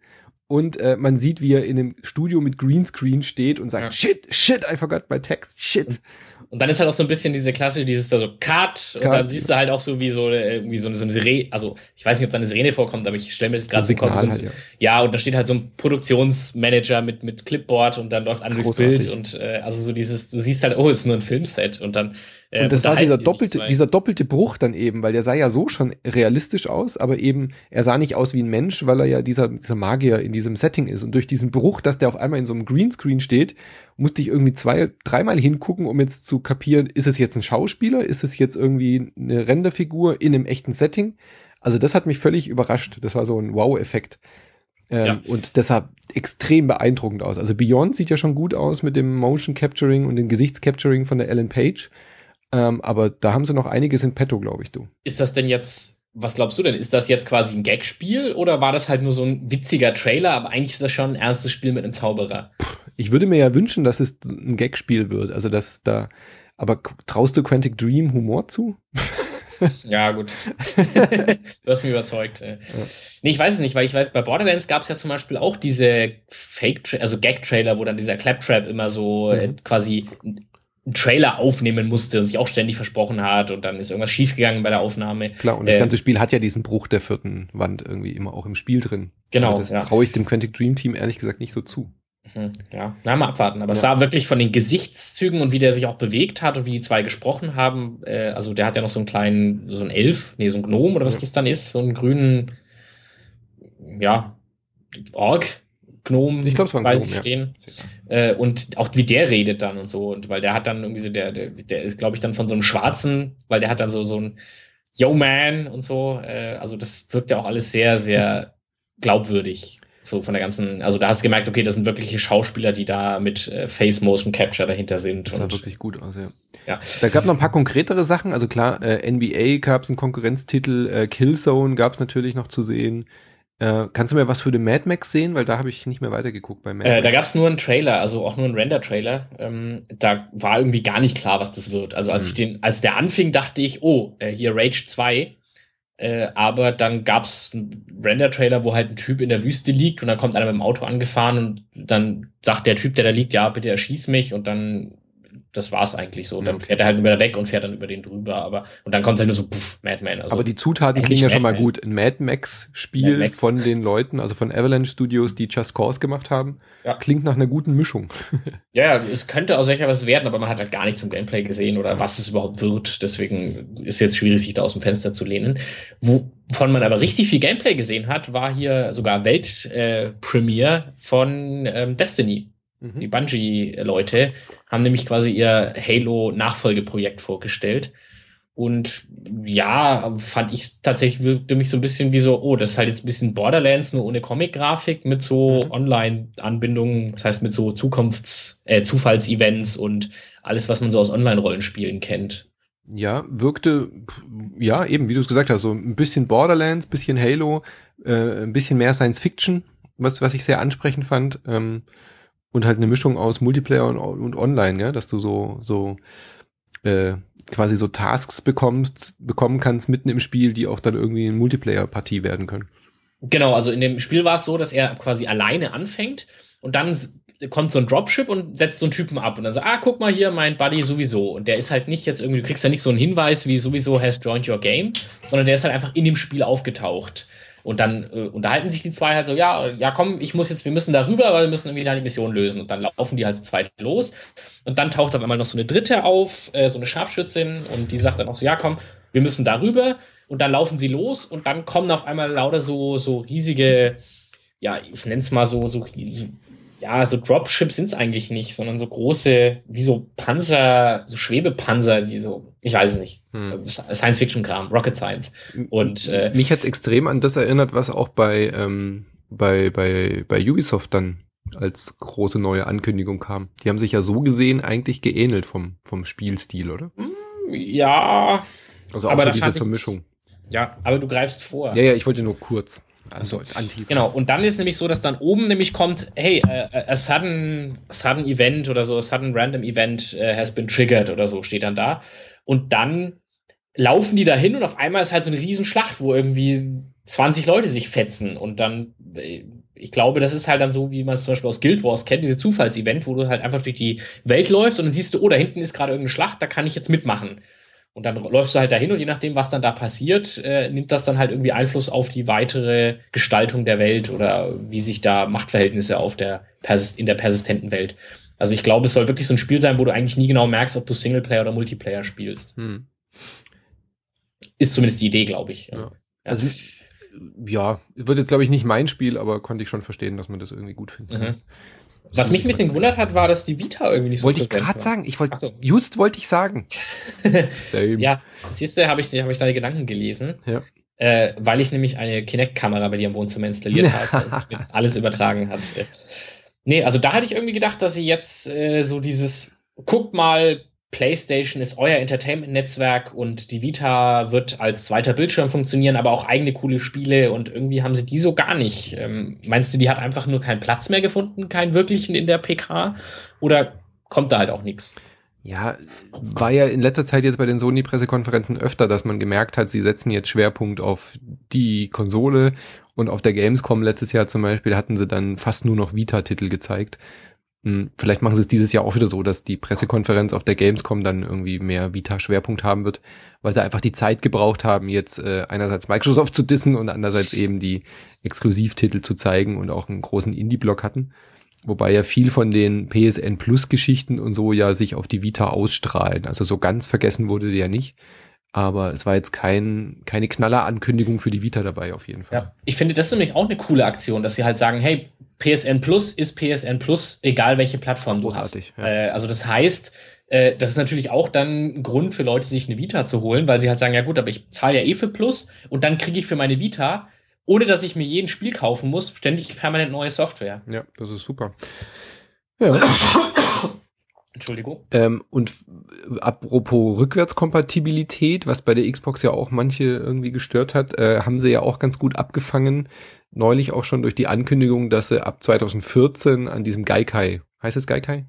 und man sieht, wie er in einem Studio mit Greenscreen steht und sagt, shit, I forgot my text, shit. Und dann ist halt auch so ein bisschen diese Klasse, dieses da so Cut, und dann siehst du halt auch so wie so irgendwie so eine Sirene, also ich weiß nicht, ob da eine Sirene vorkommt, aber ich stelle mir das gerade so vor, ja, und da steht halt so ein Produktionsmanager mit Clipboard und dann läuft an durchs Bild und also so dieses, du siehst halt, oh, es ist nur ein Filmset und dann und das war dieser doppelte Bruch dann eben, weil der sah ja so schon realistisch aus, aber eben, er sah nicht aus wie ein Mensch, weil er ja dieser Magier in diesem Setting ist. Und durch diesen Bruch, dass der auf einmal in so einem Greenscreen steht, musste ich irgendwie 2-3 Mal hingucken, um jetzt zu kapieren, ist es jetzt ein Schauspieler, ist es jetzt irgendwie eine Renderfigur in einem echten Setting? Also das hat mich völlig überrascht. Das war so ein Wow-Effekt. Und das sah extrem beeindruckend aus. Also Beyond sieht ja schon gut aus mit dem Motion Capturing und dem Gesichtscapturing von der Ellen Page. Aber da haben sie noch einiges in petto, glaube ich, du. Ist das denn jetzt, was glaubst du denn? Ist das jetzt quasi ein Gagspiel oder war das halt nur so ein witziger Trailer, aber eigentlich ist das schon ein ernstes Spiel mit einem Zauberer? Ich würde mir ja wünschen, dass es ein Gagspiel wird. Also, aber traust du Quantic Dream Humor zu? Ja, gut. Du hast mich überzeugt. Ja. Nee, ich weiß es nicht, weil ich weiß, bei Borderlands gab es ja zum Beispiel auch diese also Gag-Trailer, wo dann dieser Claptrap immer so quasi einen Trailer aufnehmen musste und sich auch ständig versprochen hat und dann ist irgendwas schiefgegangen bei der Aufnahme. Klar, und das ganze Spiel hat ja diesen Bruch der 4. Wand irgendwie immer auch im Spiel drin. Genau. Aber das traue ich dem Quantic Dream Team ehrlich gesagt nicht so zu. Ja, mal abwarten. Aber es sah wirklich von den Gesichtszügen und wie der sich auch bewegt hat und wie die zwei gesprochen haben, also der hat ja noch so einen kleinen, so ein Elf, so ein Gnom oder was das dann ist, so einen grünen, Ork, Gnom, ich glaube, es war ein bei Gnom, sich stehen. Und auch wie der redet dann und so. Und weil der hat dann irgendwie so, der ist, glaube ich, dann von so einem Schwarzen, weil der hat dann so ein Yo Man und so. Also das wirkt ja auch alles sehr, sehr glaubwürdig. So von der ganzen, also da hast du gemerkt, okay, das sind wirkliche Schauspieler, die da mit Face Motion Capture dahinter sind. Das sah wirklich gut aus, ja. Da gab noch ein paar konkretere Sachen, also klar, NBA gab es einen Konkurrenztitel, Killzone gab es natürlich noch zu sehen. Kannst du mir was für den Mad Max sehen? Weil da habe ich nicht mehr weitergeguckt bei Mad Max. Da gab es nur einen Trailer, also auch nur einen Render-Trailer. Da war irgendwie gar nicht klar, was das wird. Also als der anfing, dachte ich, hier Rage 2. Aber dann gab's einen Render-Trailer, wo halt ein Typ in der Wüste liegt und dann kommt einer mit dem Auto angefahren und dann sagt der Typ, der da liegt, ja, bitte erschieß mich und dann, das war's eigentlich so. Dann fährt er halt über weg und fährt dann über den drüber, und dann kommt halt nur so, Madman. Also, aber die Zutaten klingen ja schon mal gut. Ein Mad Max-Spiel von den Leuten, also von Avalanche Studios, die Just Cause gemacht haben, klingt nach einer guten Mischung. Ja, es könnte auch sicher was werden, aber man hat halt gar nichts zum Gameplay gesehen oder was es überhaupt wird. Deswegen ist jetzt schwierig, sich da aus dem Fenster zu lehnen. Wovon man aber richtig viel Gameplay gesehen hat, war hier sogar Weltpremiere von Destiny. Die Bungie-Leute haben nämlich quasi ihr Halo-Nachfolgeprojekt vorgestellt. Und ja, fand ich tatsächlich, wirkte mich so ein bisschen wie so, das ist halt jetzt ein bisschen Borderlands, nur ohne Comic-Grafik, mit so Online-Anbindungen, das heißt mit so Zufalls-Events und alles, was man so aus Online-Rollenspielen kennt. Ja, wirkte, ja, eben, wie du es gesagt hast, so ein bisschen Borderlands, bisschen Halo, ein bisschen mehr Science-Fiction, was ich sehr ansprechend fand, und halt eine Mischung aus Multiplayer und Online, ja, dass du so quasi so Tasks bekommen kannst mitten im Spiel, die auch dann irgendwie eine Multiplayer-Partie werden können. Genau, also in dem Spiel war es so, dass er quasi alleine anfängt und dann kommt so ein Dropship und setzt so einen Typen ab und dann sagt, guck mal hier, mein Buddy sowieso. Und der ist halt nicht jetzt irgendwie, du kriegst ja nicht so einen Hinweis wie sowieso has joined your game, sondern der ist halt einfach in dem Spiel aufgetaucht. Und dann unterhalten sich die zwei halt so, ja, komm, wir müssen da rüber, weil wir müssen irgendwie da die Mission lösen. Und dann laufen die halt zu zweit los. Und dann taucht auf einmal noch so eine dritte auf, so eine Scharfschützin. Und die sagt dann auch so, ja, komm, wir müssen da rüber. Und dann laufen sie los. Und dann kommen auf einmal lauter so riesige, ja, ich nenne es mal so Dropships sind es eigentlich nicht, sondern so große, wie so Panzer, so Schwebepanzer, die so, ich weiß es nicht, Science-Fiction-Kram, Rocket Science. Und mich hat es extrem an das erinnert, was auch bei Ubisoft dann als große neue Ankündigung kam. Die haben sich ja so gesehen eigentlich geähnelt vom Spielstil, oder? Ja. Also auch aber so diese Vermischung. Ja, aber du greifst vor. Ja, ich wollte nur kurz. Also, genau, und dann ist nämlich so, dass dann oben nämlich kommt, hey, a sudden event oder so, a sudden random event has been triggered oder so, steht dann da. Und dann laufen die da hin und auf einmal ist halt so eine Riesenschlacht, wo irgendwie 20 Leute sich fetzen und dann ich glaube, das ist halt dann so, wie man es zum Beispiel aus Guild Wars kennt, diese Zufallsevent, wo du halt einfach durch die Welt läufst und dann siehst du, oh, da hinten ist gerade irgendeine Schlacht, da kann ich jetzt mitmachen. Und dann läufst du halt dahin und je nachdem, was dann da passiert, nimmt das dann halt irgendwie Einfluss auf die weitere Gestaltung der Welt oder wie sich da Machtverhältnisse in der persistenten Welt. Also ich glaube, es soll wirklich so ein Spiel sein, wo du eigentlich nie genau merkst, ob du Singleplayer oder Multiplayer spielst. Ist zumindest die Idee, glaube ich. Ja. Also ja, wird jetzt, glaube ich, nicht mein Spiel, aber konnte ich schon verstehen, dass man das irgendwie gut findet. Mhm. Was mich ein bisschen gewundert hat, war, dass die Vita irgendwie nicht so präsent war. Wollte ich gerade sagen. Wollte ich sagen. Ja, siehst du, habe ich deine Gedanken gelesen. Ja. Weil ich nämlich eine Kinect-Kamera bei dir im Wohnzimmer installiert habe und mir das alles übertragen hat. Nee, also da hatte ich irgendwie gedacht, dass sie jetzt so dieses, guckt mal, PlayStation ist euer Entertainment-Netzwerk und die Vita wird als zweiter Bildschirm funktionieren, aber auch eigene coole Spiele und irgendwie haben sie die so gar nicht. Meinst du, die hat einfach nur keinen Platz mehr gefunden, keinen wirklichen in der PK? Oder kommt da halt auch nichts? Ja, war ja in letzter Zeit jetzt bei den Sony-Pressekonferenzen öfter, dass man gemerkt hat, sie setzen jetzt Schwerpunkt auf die Konsole und auf der Gamescom letztes Jahr zum Beispiel hatten sie dann fast nur noch Vita-Titel gezeigt. Vielleicht machen sie es dieses Jahr auch wieder so, dass die Pressekonferenz auf der Gamescom dann irgendwie mehr Vita-Schwerpunkt haben wird, weil sie einfach die Zeit gebraucht haben, jetzt einerseits Microsoft zu dissen und andererseits eben die Exklusivtitel zu zeigen und auch einen großen Indie-Block hatten. Wobei ja viel von den PSN Plus-Geschichten und so ja sich auf die Vita ausstrahlen. Also so ganz vergessen wurde sie ja nicht. Aber es war jetzt keine Knaller-Ankündigung für die Vita dabei, auf jeden Fall. Ja, ich finde, das ist nämlich auch eine coole Aktion, dass sie halt sagen, hey, PSN Plus ist PSN Plus, egal welche Plattform du hast. Ja. Also das heißt, das ist natürlich auch dann ein Grund für Leute, sich eine Vita zu holen, weil sie halt sagen, ja gut, aber ich zahle ja eh für Plus und dann kriege ich für meine Vita, ohne dass ich mir jeden Spiel kaufen muss, ständig permanent neue Software. Ja, das ist super. Ja. Entschuldigung. Und apropos Rückwärtskompatibilität, was bei der Xbox ja auch manche irgendwie gestört hat, haben sie ja auch ganz gut abgefangen. Neulich auch schon durch die Ankündigung, dass sie ab 2014 an diesem Gaikai, heißt es Gaikai?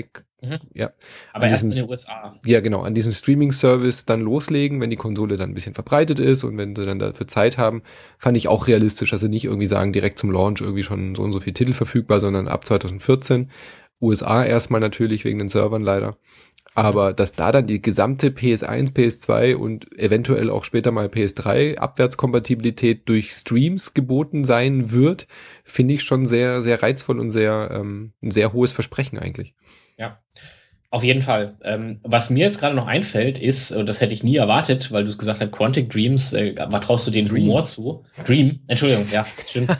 Ja. Aber erst in den USA. Ja, genau, an diesem Streaming-Service dann loslegen, wenn die Konsole dann ein bisschen verbreitet ist und wenn sie dann dafür Zeit haben, fand ich auch realistisch, dass sie nicht irgendwie sagen, direkt zum Launch irgendwie schon so und so viel Titel verfügbar, sondern ab 2014. USA erstmal natürlich wegen den Servern leider. Aber dass da dann die gesamte PS1, PS2 und eventuell auch später mal PS3 Abwärtskompatibilität durch Streams geboten sein wird, finde ich schon sehr, sehr reizvoll und ein sehr hohes Versprechen eigentlich. Ja, auf jeden Fall. Was mir jetzt gerade noch einfällt, ist, und das hätte ich nie erwartet, weil du es gesagt hast, Quantic Dreams, was traust du den Humor zu? Entschuldigung, ja, stimmt.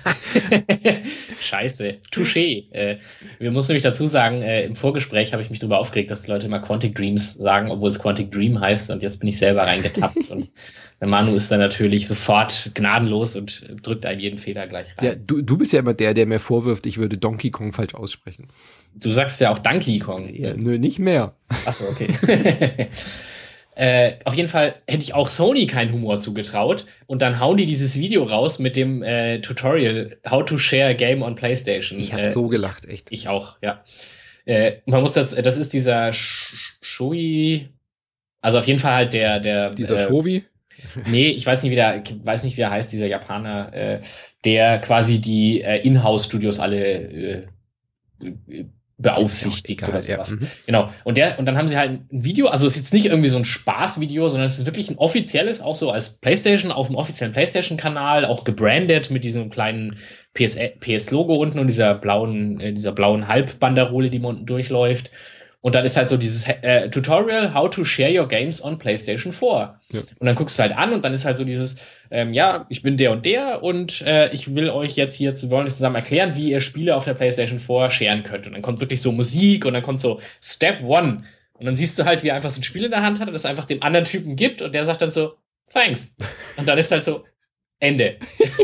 Scheiße, touché. Wir müssen nämlich dazu sagen, im Vorgespräch habe ich mich darüber aufgeregt, dass die Leute immer Quantic Dreams sagen, obwohl es Quantic Dream heißt und jetzt bin ich selber reingetappt und der Manu ist dann natürlich sofort gnadenlos und drückt einem jeden Fehler gleich rein. Ja, du bist ja immer der mir vorwirft, ich würde Donkey Kong falsch aussprechen. Du sagst ja auch Donkey Kong. Ja, nö, nicht mehr. Achso, okay. Auf jeden Fall hätte ich auch Sony keinen Humor zugetraut und dann hauen die dieses Video raus mit dem Tutorial How to Share a Game on PlayStation. Ich habe so gelacht, echt. Ich auch, ja. Man muss das ist dieser Shui, also auf jeden Fall halt dieser Shovi? Nee, ich weiß nicht, wie er heißt, dieser Japaner, der quasi die Inhouse-Studios alle beaufsichtigt oder sowas. Ja. Genau. Und dann haben sie halt ein Video, also es ist jetzt nicht irgendwie so ein Spaßvideo, sondern es ist wirklich ein offizielles, auch so als PlayStation, auf dem offiziellen PlayStation-Kanal, auch gebrandet mit diesem kleinen PS-Logo unten und dieser blauen Halbbanderole, die unten durchläuft. Und dann ist halt so dieses Tutorial, how to share your games on PlayStation 4. Ja. Und dann guckst du halt an und dann ist halt so dieses, ich bin der und ich will euch jetzt wir wollen euch zusammen erklären, wie ihr Spiele auf der PlayStation 4 sharen könnt. Und dann kommt wirklich so Musik und dann kommt so Step 1. Und dann siehst du halt, wie er einfach so ein Spiel in der Hand hat und das einfach dem anderen Typen gibt und der sagt dann so, thanks. Und dann ist halt so, Ende.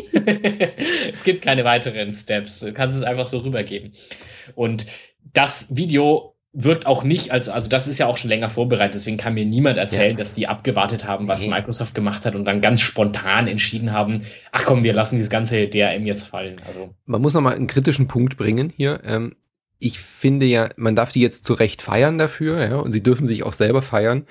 Es gibt keine weiteren Steps. Du kannst es einfach so rübergeben. Und das Video wirkt auch nicht also das ist ja auch schon länger vorbereitet, deswegen kann mir niemand erzählen, dass die abgewartet haben, was Microsoft gemacht hat und dann ganz spontan entschieden haben, ach komm, wir lassen dieses ganze DRM jetzt fallen. Also man muss nochmal einen kritischen Punkt bringen hier. Ich finde ja, man darf die jetzt zu Recht feiern dafür, ja, und sie dürfen sich auch selber feiern.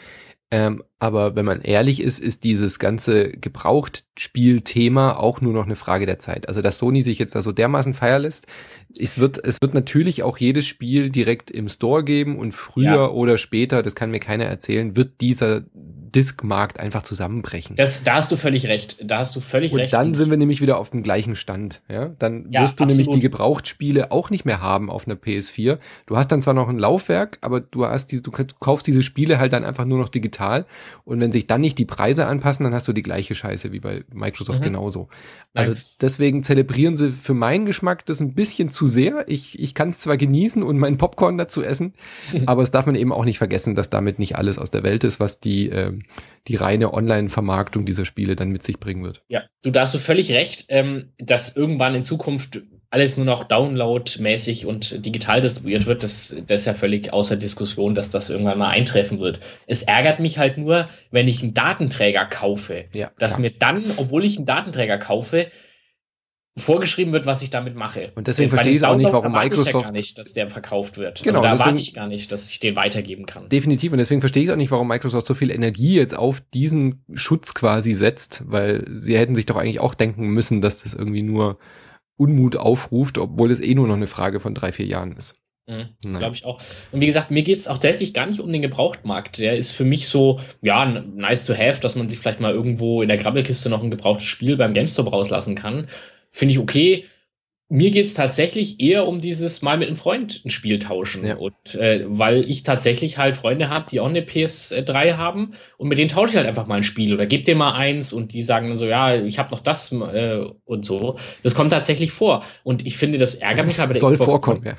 Aber wenn man ehrlich ist dieses ganze Gebrauchtspiel-Thema auch nur noch eine Frage der Zeit. Also dass Sony sich jetzt da so dermaßen feiern lässt, es wird natürlich auch jedes Spiel direkt im Store geben und früher oder später, das kann mir keiner erzählen, wird dieser Diskmarkt einfach zusammenbrechen. Da hast du völlig recht. Und dann sind wir nämlich wieder auf dem gleichen Stand. Ja? Dann wirst du nämlich die Gebrauchtspiele auch nicht mehr haben auf einer PS4. Du hast dann zwar noch ein Laufwerk, aber du kaufst diese Spiele halt dann einfach nur noch digital. Und wenn sich dann nicht die Preise anpassen, dann hast du die gleiche Scheiße wie bei Microsoft genauso. Also deswegen zelebrieren sie für meinen Geschmack das ein bisschen zu sehr. Ich kann es zwar genießen und meinen Popcorn dazu essen, aber es darf man eben auch nicht vergessen, dass damit nicht alles aus der Welt ist, was die reine Online-Vermarktung dieser Spiele dann mit sich bringen wird. Ja, da hast du völlig recht, dass irgendwann in Zukunft alles nur noch downloadmäßig und digital distribuiert wird. Das ist ja völlig außer Diskussion, dass das irgendwann mal eintreffen wird. Es ärgert mich halt nur, wenn ich einen Datenträger kaufe, dass mir dann, obwohl ich einen Datenträger kaufe, vorgeschrieben wird, was ich damit mache. Und deswegen verstehe ich auch nicht, warum Microsoft... Ich ja gar nicht, dass der verkauft wird. Genau, also da erwarte ich gar nicht, dass ich den weitergeben kann. Definitiv. Und deswegen verstehe ich auch nicht, warum Microsoft so viel Energie jetzt auf diesen Schutz quasi setzt, weil sie hätten sich doch eigentlich auch denken müssen, dass das irgendwie nur Unmut aufruft, obwohl es nur noch eine Frage von 3-4 Jahren ist. Glaube ich auch. Und wie gesagt, mir geht es auch tatsächlich gar nicht um den Gebrauchtmarkt. Der ist für mich so, nice to have, dass man sich vielleicht mal irgendwo in der Grabbelkiste noch ein gebrauchtes Spiel beim GameStop rauslassen kann. Finde ich okay. Mir geht's tatsächlich eher um dieses mal mit einem Freund ein Spiel tauschen. Ja. Und weil ich tatsächlich halt Freunde habe, die auch eine PS3 haben und mit denen tausche ich halt einfach mal ein Spiel oder gebe dir mal eins und die sagen dann so, ja, ich habe noch das und so. Das kommt tatsächlich vor. Und ich finde, das ärgert mich halt bei der Xbox. Soll vorkommen,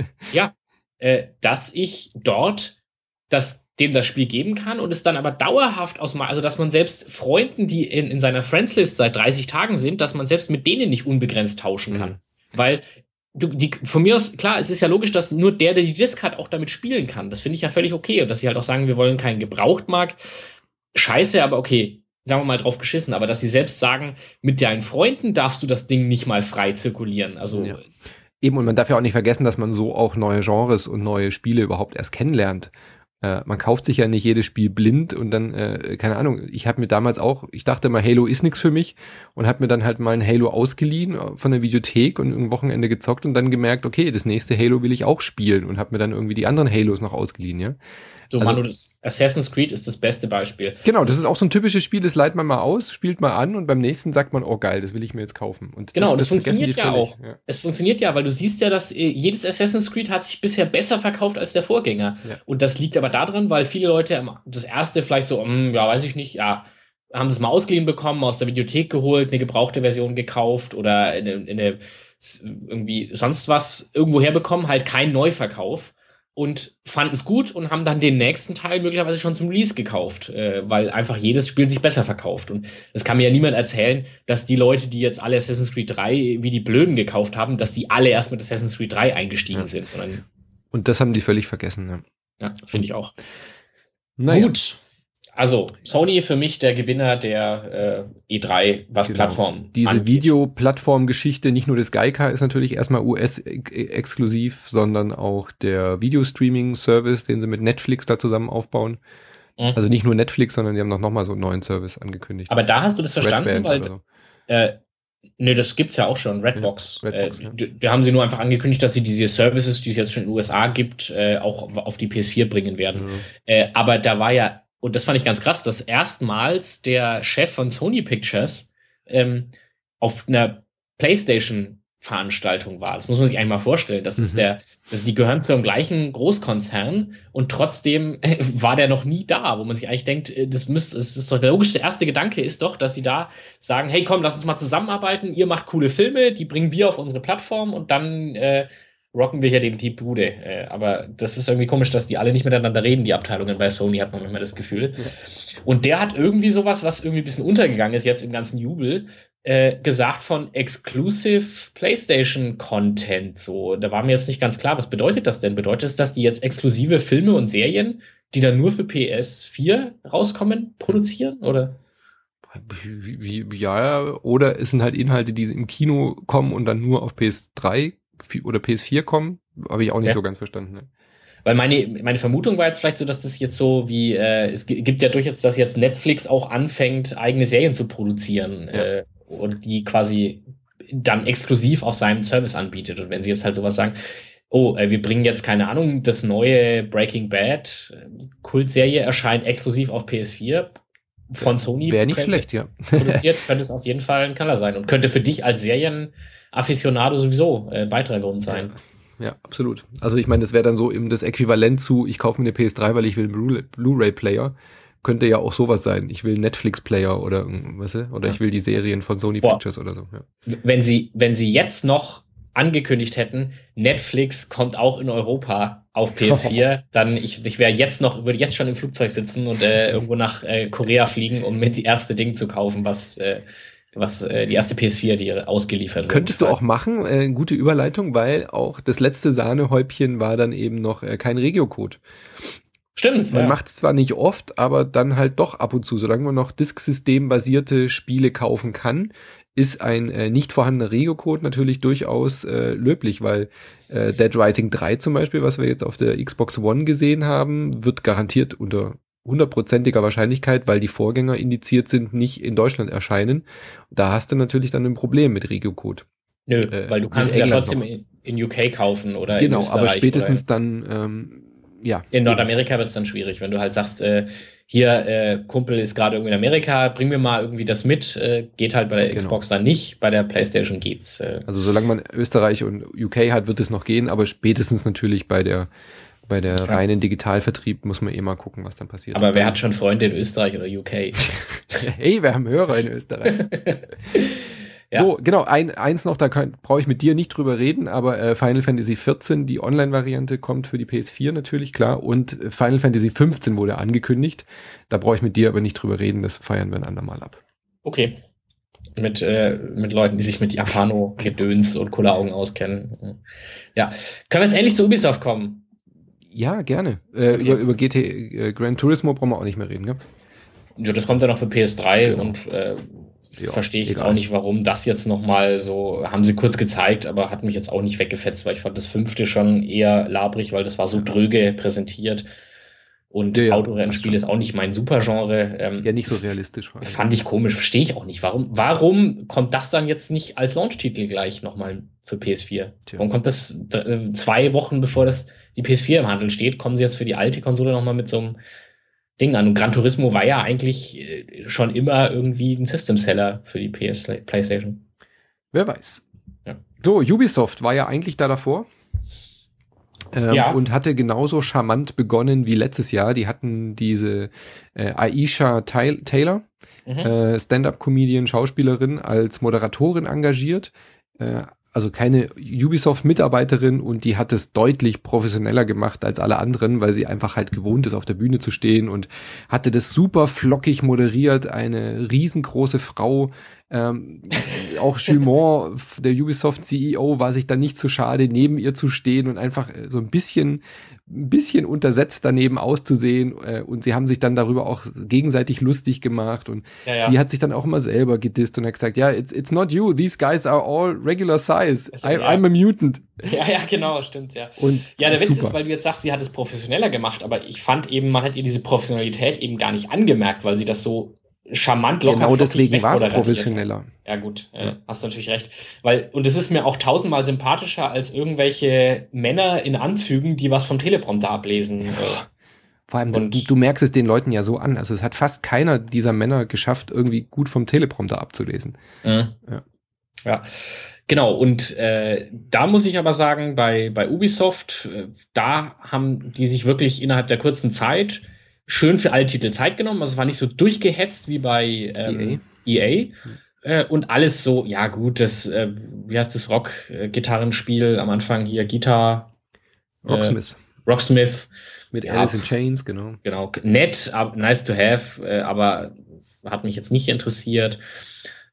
dass ich dort dem das Spiel geben kann und es dann aber dauerhaft also dass man selbst Freunden, die in seiner Friendslist seit 30 Tagen sind, dass man selbst mit denen nicht unbegrenzt tauschen kann. Weil von mir aus, klar, es ist ja logisch, dass nur der die Disc hat, auch damit spielen kann. Das finde ich ja völlig okay. Und dass sie halt auch sagen, wir wollen keinen Gebrauchtmarkt. Scheiße, aber okay, sagen wir mal drauf geschissen. Aber dass sie selbst sagen, mit deinen Freunden darfst du das Ding nicht mal frei zirkulieren. Also eben, und man darf ja auch nicht vergessen, dass man so auch neue Genres und neue Spiele überhaupt erst kennenlernt. Man kauft sich ja nicht jedes Spiel blind und dann, keine Ahnung, ich habe mir damals auch, ich dachte mal, Halo ist nix für mich und habe mir dann halt mal ein Halo ausgeliehen von der Videothek und am Wochenende gezockt und dann gemerkt, okay, das nächste Halo will ich auch spielen und habe mir dann irgendwie die anderen Halos noch ausgeliehen, ja. So, also, Manu, Assassin's Creed ist das beste Beispiel. Genau, das ist auch so ein typisches Spiel, das leiht man mal aus, spielt mal an und beim nächsten sagt man, oh geil, das will ich mir jetzt kaufen. Und genau, das funktioniert ja auch. Ja. Es funktioniert ja, weil du siehst ja, dass jedes Assassin's Creed hat sich bisher besser verkauft als der Vorgänger. Ja. Und das liegt aber daran, weil viele Leute das erste vielleicht so, weiß ich nicht, haben es mal ausgeliehen bekommen, aus der Videothek geholt, eine gebrauchte Version gekauft oder eine irgendwie sonst was irgendwo herbekommen, halt kein Neuverkauf. Und fanden es gut und haben dann den nächsten Teil möglicherweise schon zum Release gekauft, weil einfach jedes Spiel sich besser verkauft. Und es kann mir ja niemand erzählen, dass die Leute, die jetzt alle Assassin's Creed 3 wie die Blöden gekauft haben, dass die alle erst mit Assassin's Creed 3 eingestiegen sind. Sondern und das haben die völlig vergessen. Ne? Ja, finde ich auch. Gut. Also, Sony für mich der Gewinner der E3, was Plattform Diese angeht. Videoplattform-Geschichte, nicht nur das Geica ist natürlich erstmal US-exklusiv, sondern auch der Videostreaming-Service, den sie mit Netflix da zusammen aufbauen. Also nicht nur Netflix, sondern die haben noch mal so einen neuen Service angekündigt. Aber da hast du das verstanden, weil so. das gibt's ja auch schon, Redbox. Ja, Redbox Da haben sie nur einfach angekündigt, dass sie diese Services, die es jetzt schon in den USA gibt, auch auf die PS4 bringen werden. Aber da war ja, und das fand ich ganz krass, dass erstmals der Chef von Sony Pictures auf einer PlayStation-Veranstaltung war. Das muss man sich eigentlich mal vorstellen. Das ist die gehören zum gleichen Großkonzern und trotzdem war der noch nie da, wo man sich eigentlich denkt, es ist doch der logischste erste Gedanke ist doch, dass sie da sagen, hey komm, lass uns mal zusammenarbeiten, ihr macht coole Filme, die bringen wir auf unsere Plattform und dann rocken wir hier die Bude. Aber das ist irgendwie komisch, dass die alle nicht miteinander reden, die Abteilungen bei Sony, hat man manchmal das Gefühl. Ja. Und der hat irgendwie sowas, was irgendwie ein bisschen untergegangen ist jetzt im ganzen Jubel, gesagt von Exclusive PlayStation-Content. So, da war mir jetzt nicht ganz klar, was bedeutet das denn? Bedeutet es, dass die jetzt exklusive Filme und Serien, die dann nur für PS4 rauskommen, produzieren? Oder? Ja, oder es sind halt Inhalte, die im Kino kommen und dann nur auf PS3 oder PS4 kommen, habe ich auch nicht so ganz verstanden. Ne? Weil meine Vermutung war jetzt vielleicht so, dass das jetzt so wie, es gibt ja durchaus, dass jetzt Netflix auch anfängt, eigene Serien zu produzieren und die quasi dann exklusiv auf seinem Service anbietet. Und wenn sie jetzt halt sowas sagen, oh, wir bringen jetzt, keine Ahnung, das neue Breaking Bad Kultserie erscheint exklusiv auf PS4 von Sony. Wäre nicht schlecht, ja. Produziert, könnte es auf jeden Fall ein Knaller sein und könnte für dich als Serien-Afficionado sowieso ein weiterer Grund sein. Ja, absolut. Also ich meine, das wäre dann so eben das Äquivalent zu, ich kaufe mir eine PS3, weil ich will einen Blu-ray-Player. Könnte ja auch sowas sein. Ich will einen Netflix-Player oder ich will die Serien von Sony Pictures oder so. Ja. Wenn sie jetzt noch angekündigt hätten, Netflix kommt auch in Europa auf PS4, dann würde jetzt schon im Flugzeug sitzen und irgendwo nach Korea fliegen, um mit die erste Ding zu kaufen, was die erste PS4, die ausgeliefert wird. Könntest du auch machen, gute Überleitung, weil auch das letzte Sahnehäubchen war dann eben noch kein Regio-Code. Stimmt. Man macht es zwar nicht oft, aber dann halt doch ab und zu. Solange man noch Disk-System-basierte Spiele kaufen kann, ist ein nicht vorhandener Regio-Code natürlich durchaus löblich, weil Dead Rising 3 zum Beispiel, was wir jetzt auf der Xbox One gesehen haben, wird garantiert unter 100%iger Wahrscheinlichkeit, weil die Vorgänger indiziert sind, nicht in Deutschland erscheinen. Da hast du natürlich dann ein Problem mit Regio-Code. Nö, weil du kannst ja trotzdem in UK kaufen oder genau, in Österreich. Aber spätestens dann, in Nordamerika wird es dann schwierig, wenn du halt sagst, Kumpel ist gerade irgendwie in Amerika, bring mir mal irgendwie das mit, geht halt bei der Xbox dann nicht, bei der PlayStation geht's. Also solange man Österreich und UK hat, wird es noch gehen, aber spätestens natürlich bei der reinen Digitalvertrieb muss man mal gucken, was dann passiert. Aber wer hat schon Freunde in Österreich oder UK? Hey, wir haben Hörer in Österreich. Ja. So, genau, eins noch, da brauche ich mit dir nicht drüber reden, aber Final Fantasy 14, die Online-Variante, kommt für die PS4 natürlich, klar, und Final Fantasy 15 wurde angekündigt. Da brauche ich mit dir aber nicht drüber reden, das feiern wir ein andermal ab. Okay. Mit Leuten, die sich mit Japano-Gedöns und Cola-Augen auskennen. Ja. Können wir jetzt endlich zu Ubisoft kommen? Ja, gerne. Okay. Über Gran Turismo brauchen wir auch nicht mehr reden, gell? Ja, das kommt dann noch für PS3 genau. Und verstehe ich jetzt auch nicht, warum das jetzt nochmal so, haben sie kurz gezeigt, aber hat mich jetzt auch nicht weggefetzt, weil ich fand das 5. schon eher labrig, weil das war so dröge präsentiert und Autorennspiel ist auch nicht mein Supergenre. Ja, nicht so realistisch. Fand ich komisch, verstehe ich auch nicht. Warum kommt das dann jetzt nicht als Launch-Titel gleich nochmal für PS4? Warum kommt das 2 Wochen bevor die PS4 im Handel steht, kommen sie jetzt für die alte Konsole nochmal mit so einem Ding an. Und Gran Turismo war ja eigentlich schon immer irgendwie ein System-Seller für die PlayStation. Wer weiß. Ja. So, Ubisoft war ja eigentlich da davor. Und hatte genauso charmant begonnen wie letztes Jahr. Die hatten diese Aisha Taylor, Stand-up-Comedian, Schauspielerin, als Moderatorin engagiert. Also keine Ubisoft-Mitarbeiterin, und die hat es deutlich professioneller gemacht als alle anderen, weil sie einfach halt gewohnt ist, auf der Bühne zu stehen, und hatte das super flockig moderiert, eine riesengroße Frau. Auch Gilmore, der Ubisoft-CEO, war sich dann nicht zu schade, neben ihr zu stehen und einfach so ein bisschen untersetzt daneben auszusehen, und sie haben sich dann darüber auch gegenseitig lustig gemacht, und sie hat sich dann auch immer selber gedisst und hat gesagt, ja, it's not you, these guys are all regular size, I'm a mutant. Ja, genau, stimmt, ja. Und der Witz ist, weil du jetzt sagst, sie hat es professioneller gemacht, aber ich fand eben, man hat ihr diese Professionalität eben gar nicht angemerkt, weil sie das so charmant locker. Genau, deswegen war es professioneller. Ja gut, hast du natürlich recht. Und es ist mir auch 1000-mal sympathischer als irgendwelche Männer in Anzügen, die was vom Teleprompter ablesen. Vor allem, du merkst es den Leuten ja so an. Also es hat fast keiner dieser Männer geschafft, irgendwie gut vom Teleprompter abzulesen. Ja. Genau, und da muss ich aber sagen, bei Ubisoft, da haben die sich wirklich innerhalb der kurzen Zeit schön für alle Titel Zeit genommen. Also es war nicht so durchgehetzt wie bei EA. Und alles so, ja gut, das, wie heißt das Rock-Gitarrenspiel am Anfang hier, Rocksmith. Mit Alice in Chains, genau. Genau, nett, nice to have, aber hat mich jetzt nicht interessiert.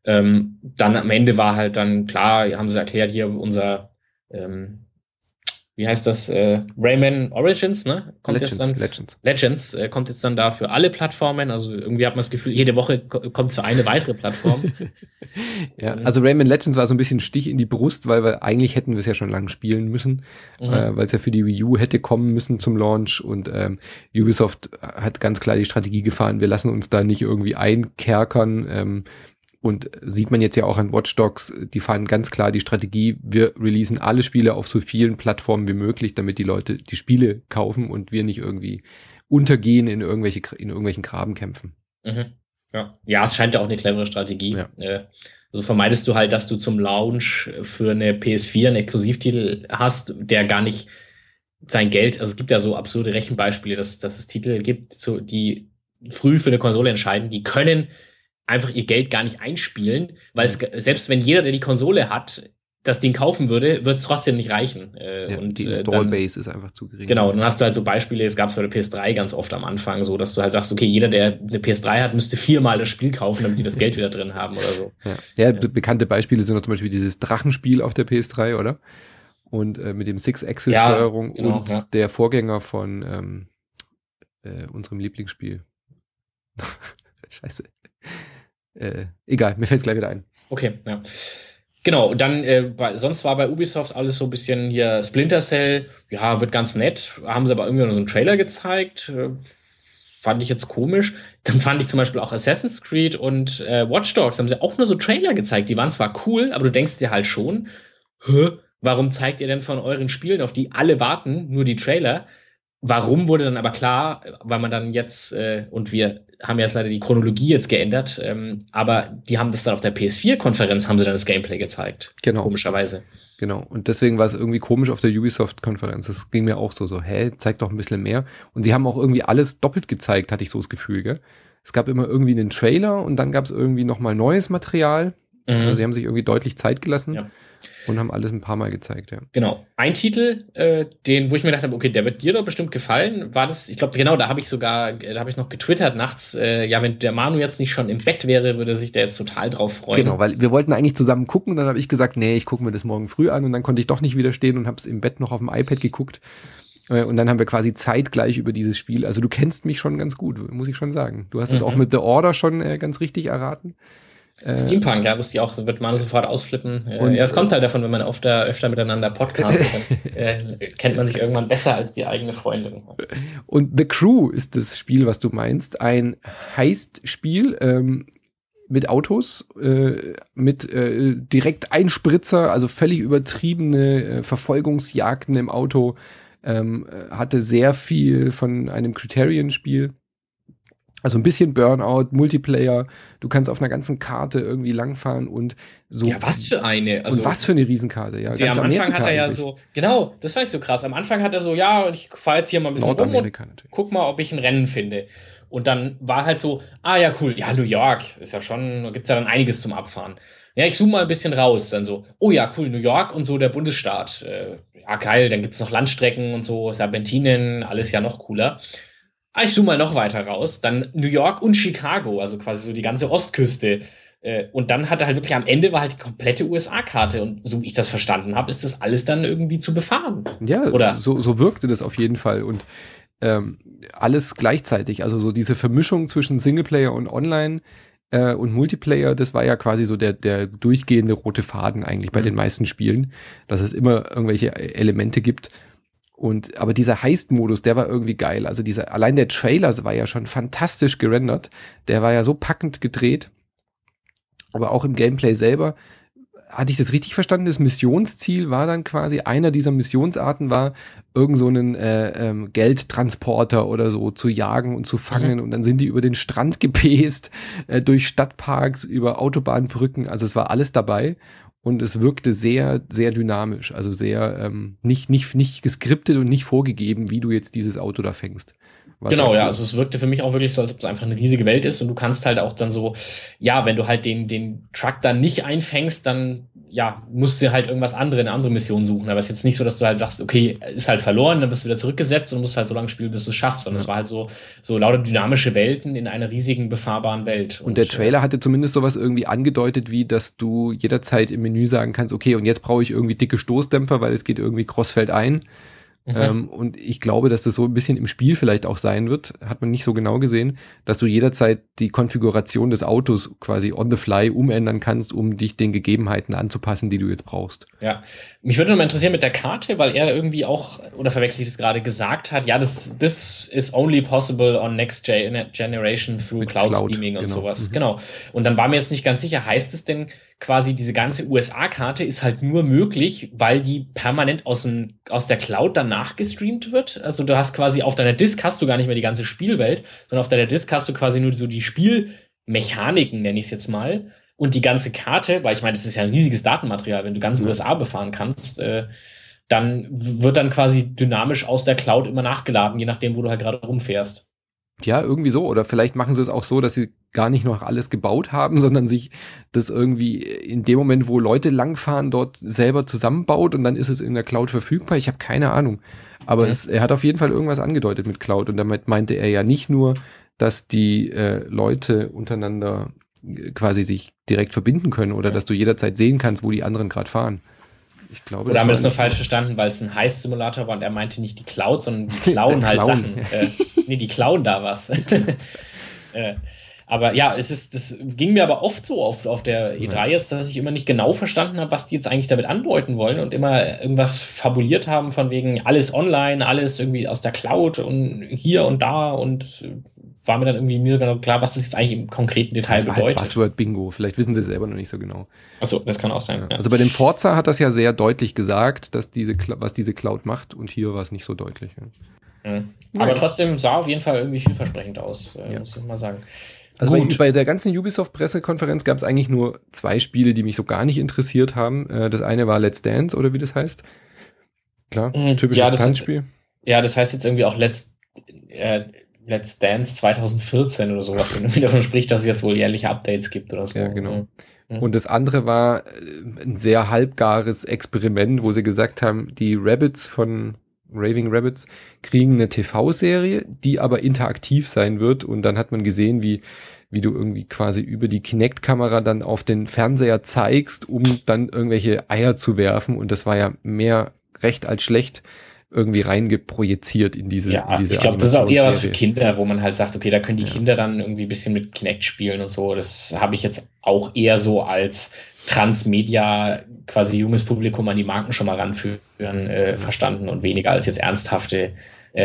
Dann am Ende war halt dann klar, haben sie erklärt, hier unser wie heißt das? Rayman Origins, ne? Legends kommt jetzt dann da für alle Plattformen. Also irgendwie hat man das Gefühl, jede Woche kommt für eine weitere Plattform. Ja, also Rayman Legends war so ein bisschen Stich in die Brust, weil wir eigentlich hätten wir es ja schon lange spielen müssen, weil es ja für die Wii U hätte kommen müssen zum Launch und Ubisoft hat ganz klar die Strategie gefahren, wir lassen uns da nicht irgendwie einkerkern, und sieht man jetzt ja auch an Watch Dogs, die fahren ganz klar die Strategie, wir releasen alle Spiele auf so vielen Plattformen wie möglich, damit die Leute die Spiele kaufen und wir nicht irgendwie untergehen in irgendwelchen Grabenkämpfen. Ja, es scheint ja auch eine clevere Strategie. Ja. Also vermeidest du halt, dass du zum Launch für eine PS4 einen Exklusivtitel hast, der gar nicht sein Geld, also es gibt ja so absurde Rechenbeispiele, dass es Titel gibt, so, die früh für eine Konsole entscheiden, die können einfach ihr Geld gar nicht einspielen, weil es, selbst wenn jeder, der die Konsole hat, das Ding kaufen würde, wird es trotzdem nicht reichen. Und die Install-Base ist einfach zu gering. Genau, dann hast du halt so Beispiele, es gab es bei der PS3 ganz oft am Anfang so, dass du halt sagst, okay, jeder, der eine PS3 hat, müsste 4-mal das Spiel kaufen, damit die das Geld wieder drin haben oder so. Bekannte Beispiele sind noch zum Beispiel dieses Drachenspiel auf der PS3, oder? Und mit dem Six-Axis-Steuerung und der Vorgänger von unserem Lieblingsspiel. Scheiße. Egal, mir fällt's gleich wieder ein. Okay, ja. Genau, dann sonst war bei Ubisoft alles so ein bisschen hier Splinter Cell, ja, wird ganz nett, haben sie aber irgendwie noch so einen Trailer gezeigt, fand ich jetzt komisch. Dann fand ich zum Beispiel auch Assassin's Creed und Watch Dogs, haben sie auch nur so Trailer gezeigt, die waren zwar cool, aber du denkst dir halt schon, warum zeigt ihr denn von euren Spielen, auf die alle warten, nur die Trailer? Warum wurde dann aber klar, weil man dann jetzt, und wir haben jetzt leider die Chronologie jetzt geändert, aber die haben das dann auf der PS4-Konferenz, haben sie dann das Gameplay gezeigt. Genau. Komischerweise. Genau. Und deswegen war es irgendwie komisch auf der Ubisoft-Konferenz. Das ging mir auch so, zeig doch ein bisschen mehr. Und sie haben auch irgendwie alles doppelt gezeigt, hatte ich so das Gefühl, gell? Es gab immer irgendwie einen Trailer und dann gab es irgendwie nochmal neues Material. Also sie haben sich irgendwie deutlich Zeit gelassen. Ja. Und haben alles ein paar Mal gezeigt, ja. Genau. Ein Titel, wo ich mir gedacht habe, okay, der wird dir doch bestimmt gefallen, war das, ich glaube, genau, da habe ich noch getwittert nachts, wenn der Manu jetzt nicht schon im Bett wäre, würde sich der jetzt total drauf freuen. Genau, weil wir wollten eigentlich zusammen gucken, dann habe ich gesagt, nee, ich gucke mir das morgen früh an und dann konnte ich doch nicht widerstehen und habe es im Bett noch auf dem iPad geguckt. Und dann haben wir quasi zeitgleich über dieses Spiel, also du kennst mich schon ganz gut, muss ich schon sagen. Du hast es auch mit The Order schon ganz richtig erraten. Steampunk, ja, wusste ich auch, wird man sofort ausflippen. Es kommt halt davon, wenn man öfter miteinander podcastet, dann kennt man sich irgendwann besser als die eigene Freundin. Und The Crew ist das Spiel, was du meinst. Ein Heist-Spiel mit Autos, mit direkt Einspritzer, also völlig übertriebene Verfolgungsjagden im Auto. Hatte sehr viel von einem Criterion-Spiel. Also ein bisschen Burnout, Multiplayer, du kannst auf einer ganzen Karte irgendwie langfahren und so. Ja, was für eine. Also, und was für eine Riesenkarte, ja. Am Anfang hat er ja so, genau, das fand ich so krass. Am Anfang hat er so, ja, ich fahre jetzt hier mal ein bisschen rum und guck mal, ob ich ein Rennen finde. Und dann war halt so, ja, cool, ja, New York ist ja schon, gibt's ja dann einiges zum Abfahren. Ja, ich zoome mal ein bisschen raus. Dann so, oh ja, cool, New York und so der Bundesstaat. Ja, geil, dann gibt's noch Landstrecken und so, Serpentinen, alles ja noch cooler. Ich zoome mal noch weiter raus, dann New York und Chicago, also quasi so die ganze Ostküste. Und dann hat er halt wirklich, am Ende war halt die komplette USA-Karte. Und so wie ich das verstanden habe, ist das alles dann irgendwie zu befahren. Ja, oder? So wirkte das auf jeden Fall. Und alles gleichzeitig, also so diese Vermischung zwischen Singleplayer und Online und Multiplayer, das war ja quasi so der durchgehende rote Faden eigentlich bei den meisten Spielen, dass es immer irgendwelche Elemente gibt. Aber dieser Heist-Modus, der war irgendwie geil. Also allein der Trailer war ja schon fantastisch gerendert. Der war ja so packend gedreht. Aber auch im Gameplay selber, hatte ich das richtig verstanden? Das Missionsziel war dann quasi, einer dieser Missionsarten war, irgend so einen Geldtransporter oder so zu jagen und zu fangen. Und dann sind die über den Strand gepäst, durch Stadtparks, über Autobahnbrücken. Also es war alles dabei. Und es wirkte sehr, sehr dynamisch, also sehr nicht geskriptet und nicht vorgegeben, wie du jetzt dieses Auto da fängst. Genau, ja, also es wirkte für mich auch wirklich so, als ob es einfach eine riesige Welt ist und du kannst halt auch dann so, ja, wenn du halt den Truck dann nicht einfängst, dann musst du halt eine andere Mission suchen. Aber es ist jetzt nicht so, dass du halt sagst, okay, ist halt verloren, dann bist du wieder zurückgesetzt und musst halt so lange spielen, bis du es schaffst. Sondern es war halt so lauter dynamische Welten in einer riesigen, befahrbaren Welt. Und der Trailer hatte zumindest sowas irgendwie angedeutet, wie, dass du jederzeit im Menü sagen kannst, okay, und jetzt brauche ich irgendwie dicke Stoßdämpfer, weil es geht irgendwie crossfeldein. Und ich glaube, dass das so ein bisschen im Spiel vielleicht auch sein wird, hat man nicht so genau gesehen, dass du jederzeit die Konfiguration des Autos quasi on the fly umändern kannst, um dich den Gegebenheiten anzupassen, die du jetzt brauchst. Ja, mich würde noch mal interessieren mit der Karte, weil er irgendwie auch, oder verwechsel ich das gerade, gesagt hat, ja, this is only possible on next generation through mit Cloud Streaming und sowas. Genau. Und dann war mir jetzt nicht ganz sicher, heißt es denn quasi, diese ganze USA-Karte ist halt nur möglich, weil die permanent aus der Cloud danach gestreamt wird? Also du hast quasi auf deiner Disk hast du gar nicht mehr die ganze Spielwelt, sondern auf deiner Disk hast du quasi nur so die Spielmechaniken, nenne ich es jetzt mal. Und die ganze Karte, weil ich meine, das ist ja ein riesiges Datenmaterial, wenn du ganz USA befahren kannst, dann wird dann quasi dynamisch aus der Cloud immer nachgeladen, je nachdem, wo du halt gerade rumfährst. Ja, irgendwie so. Oder vielleicht machen sie es auch so, dass sie gar nicht noch alles gebaut haben, sondern sich das irgendwie in dem Moment, wo Leute langfahren, dort selber zusammenbaut und dann ist es in der Cloud verfügbar. Ich habe keine Ahnung. Aber er hat auf jeden Fall irgendwas angedeutet mit Cloud und damit meinte er ja nicht nur, dass die Leute untereinander quasi sich direkt verbinden können oder dass du jederzeit sehen kannst, wo die anderen gerade fahren. Ich glaube, oder haben wir das nur falsch verstanden, weil es ein Heist-Simulator war und er meinte nicht die Cloud, sondern die klauen halt Sachen. Die klauen da was. Aber ja, das ging mir aber oft so auf der E3 jetzt, dass ich immer nicht genau verstanden habe, was die jetzt eigentlich damit andeuten wollen und immer irgendwas fabuliert haben von wegen alles online, alles irgendwie aus der Cloud und hier und da und war mir dann irgendwie nie so genau klar, was das jetzt eigentlich im konkreten Detail bedeutet. Halt Buzzword-Bingo, vielleicht wissen sie es selber noch nicht so genau. Achso, das kann auch sein. Ja. Also bei dem Forza hat das ja sehr deutlich gesagt, dass was diese Cloud macht und hier war es nicht so deutlich. Ja. Aber trotzdem sah auf jeden Fall irgendwie vielversprechend aus, muss ich mal sagen. Also bei der ganzen Ubisoft-Pressekonferenz gab es eigentlich nur 2 Spiele, die mich so gar nicht interessiert haben. Das eine war Let's Dance, oder wie das heißt. Klar, typisches Tanzspiel. Ja, das heißt jetzt irgendwie auch Let's Dance 2014 oder so, was irgendwie davon spricht, dass es jetzt wohl jährliche Updates gibt oder so. Ja, genau. Und das andere war ein sehr halbgares Experiment, wo sie gesagt haben, die Rabbids von Raving Rabbids kriegen eine TV-Serie, die aber interaktiv sein wird und dann hat man gesehen, wie du irgendwie quasi über die Kinect-Kamera dann auf den Fernseher zeigst, um dann irgendwelche Eier zu werfen und das war ja mehr recht als schlecht irgendwie reingeprojiziert in diese ich glaube, das ist auch eher was für Kinder, wo man halt sagt, okay, da können die Kinder dann irgendwie ein bisschen mit Kinect spielen und so. Das habe ich jetzt auch eher so als Transmedia quasi junges Publikum an die Marken schon mal ranführen verstanden und weniger als jetzt ernsthafte,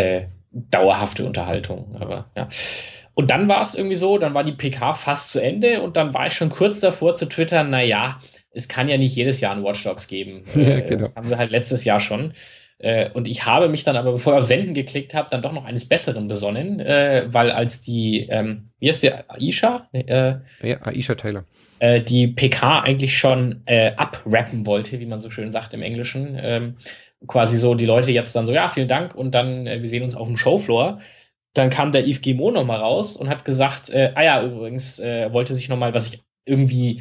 dauerhafte Unterhaltung. Aber ja. Und dann war es irgendwie so, dann war die PK fast zu Ende und dann war ich schon kurz davor zu twittern, es kann ja nicht jedes Jahr ein Watch Dogs geben. Ja, genau. Das haben sie halt letztes Jahr schon. Und ich habe mich dann aber, bevor ich auf Senden geklickt habe, dann doch noch eines Besseren besonnen, weil als die, wie heißt die, Aisha? Aisha Tyler. Die PK eigentlich schon abrappen wollte, wie man so schön sagt im Englischen. Quasi so die Leute jetzt dann so, ja, vielen Dank und dann, wir sehen uns auf dem Showfloor. Dann kam der Yves Guillemot noch mal raus und hat gesagt, übrigens, wollte sich noch mal, was ich irgendwie,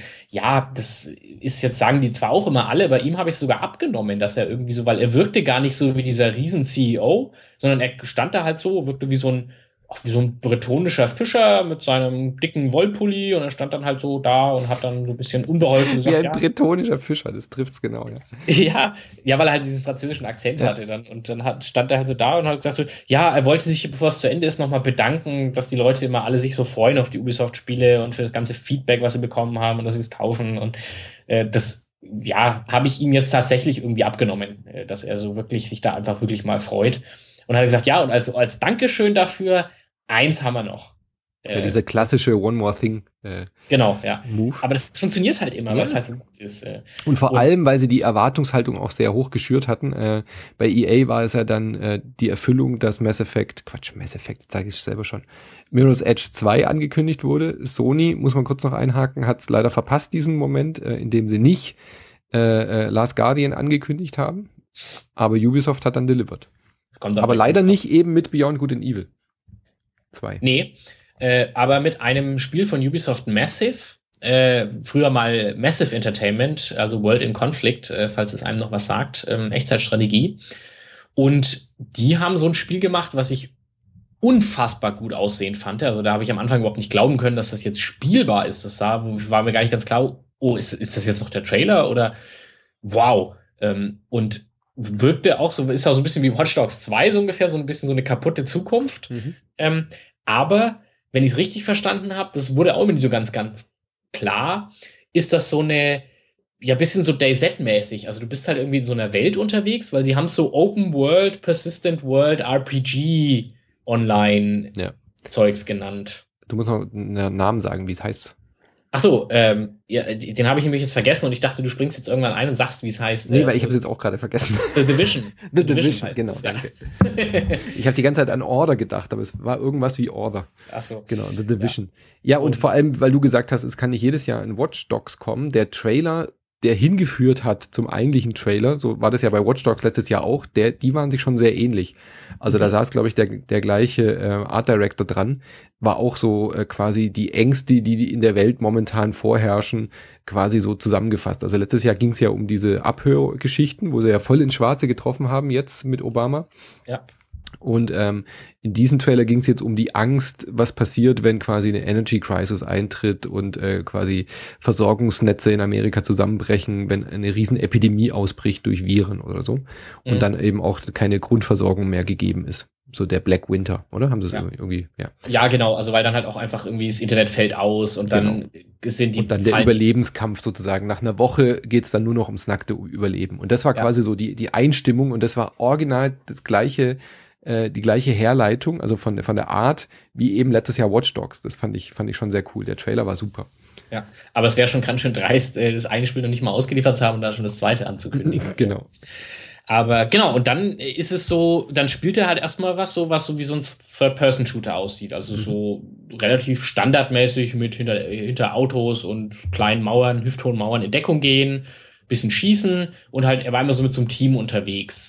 das ist jetzt, sagen die zwar auch immer alle, bei ihm habe ich sogar abgenommen, dass er irgendwie so, weil er wirkte gar nicht so wie dieser Riesen-CEO, sondern er stand da halt so, wirkte wie so ein bretonischer Fischer mit seinem dicken Wollpulli und er stand dann halt so da und hat dann so ein bisschen unbeholfen gesagt. Wie ein bretonischer Fischer, das trifft's genau, ja. Ja, weil er halt diesen französischen Akzent hatte dann und dann stand er halt so da und hat gesagt so, er wollte sich, bevor es zu Ende ist, nochmal bedanken, dass die Leute immer alle sich so freuen auf die Ubisoft-Spiele und für das ganze Feedback, was sie bekommen haben und dass sie es kaufen und das habe ich ihm jetzt tatsächlich irgendwie abgenommen, dass er so wirklich sich da einfach wirklich mal freut. Und hat gesagt, und also als Dankeschön dafür, eins haben wir noch. Dieser klassische One More Thing genau, ja. Move. Aber das funktioniert halt immer, weil es halt so gut ist. Und vor allem, weil sie die Erwartungshaltung auch sehr hoch geschürt hatten. Bei EA war es ja dann die Erfüllung, dass Mass Effect, zeige ich selber schon, Mirror's Edge 2 angekündigt wurde. Sony, muss man kurz noch einhaken, hat es leider verpasst, diesen Moment, in dem sie nicht Last Guardian angekündigt haben. Aber Ubisoft hat dann delivered. Aber leider nicht eben mit Beyond Good and Evil 2. Nee, aber mit einem Spiel von Ubisoft Massive, früher mal Massive Entertainment, also World in Conflict, falls es einem noch was sagt, Echtzeitstrategie. Und die haben so ein Spiel gemacht, was ich unfassbar gut aussehen fand. Also da habe ich am Anfang überhaupt nicht glauben können, dass das jetzt spielbar ist. War mir gar nicht ganz klar, oh, ist das jetzt noch der Trailer oder wow. Und wirkte auch so, ist auch so ein bisschen wie Watch Dogs 2 so ungefähr, so ein bisschen so eine kaputte Zukunft. Aber wenn ich es richtig verstanden habe, das wurde auch immer nicht so ganz, ganz klar, ist das so eine, ja, bisschen so DayZ-mäßig. Also du bist halt irgendwie in so einer Welt unterwegs, weil sie haben so Open World, Persistent World, RPG Online-Zeugs genannt. Du musst noch einen Namen sagen, wie es heißt. Ach so, ja, den habe ich nämlich jetzt vergessen und ich dachte, du springst jetzt irgendwann ein und sagst, wie es heißt. Nee, weil ich habe es jetzt auch gerade vergessen. The Division. The Division heißt genau, es, ja. Danke. Ich habe die ganze Zeit an Order gedacht, aber es war irgendwas wie Order. Ach so. Genau, The Division. Ja, und vor allem, weil du gesagt hast, es kann nicht jedes Jahr in Watch Dogs kommen, der Trailer, der hingeführt hat zum eigentlichen Trailer, so war das ja bei Watch Dogs letztes Jahr auch, die waren sich schon sehr ähnlich. Also da saß, glaube ich, der gleiche Art Director dran, war auch so quasi die Ängste, die in der Welt momentan vorherrschen, quasi so zusammengefasst. Also letztes Jahr ging es ja um diese Abhörgeschichten, wo sie ja voll ins Schwarze getroffen haben jetzt mit Obama. Ja. Und in diesem Trailer ging es jetzt um die Angst, was passiert, wenn quasi eine Energy Crisis eintritt und quasi Versorgungsnetze in Amerika zusammenbrechen, wenn eine Riesenepidemie ausbricht durch Viren oder so. Und dann eben auch keine Grundversorgung mehr gegeben ist. So der Black Winter, oder? Haben sie es irgendwie, ja. Ja, genau. Also weil dann halt auch einfach irgendwie das Internet fällt aus und dann sind die... Und dann der Überlebenskampf sozusagen. Nach einer Woche geht's dann nur noch ums nackte Überleben. Und das war quasi so die Einstimmung und das war original das gleiche, die gleiche Herleitung, also von der Art, wie eben letztes Jahr Watch Dogs. Das fand ich schon sehr cool. Der Trailer war super. Ja, aber es wäre schon ganz schön dreist, das eine Spiel noch nicht mal ausgeliefert zu haben und dann schon das zweite anzukündigen. Genau. Aber genau, und dann ist es so, dann spielt er halt erstmal was so wie so ein Third-Person-Shooter aussieht. Also so relativ standardmäßig mit hinter Autos und kleinen Mauern, hüfthohen Mauern in Deckung gehen, bisschen schießen und halt, er war immer so mit so einem Team unterwegs.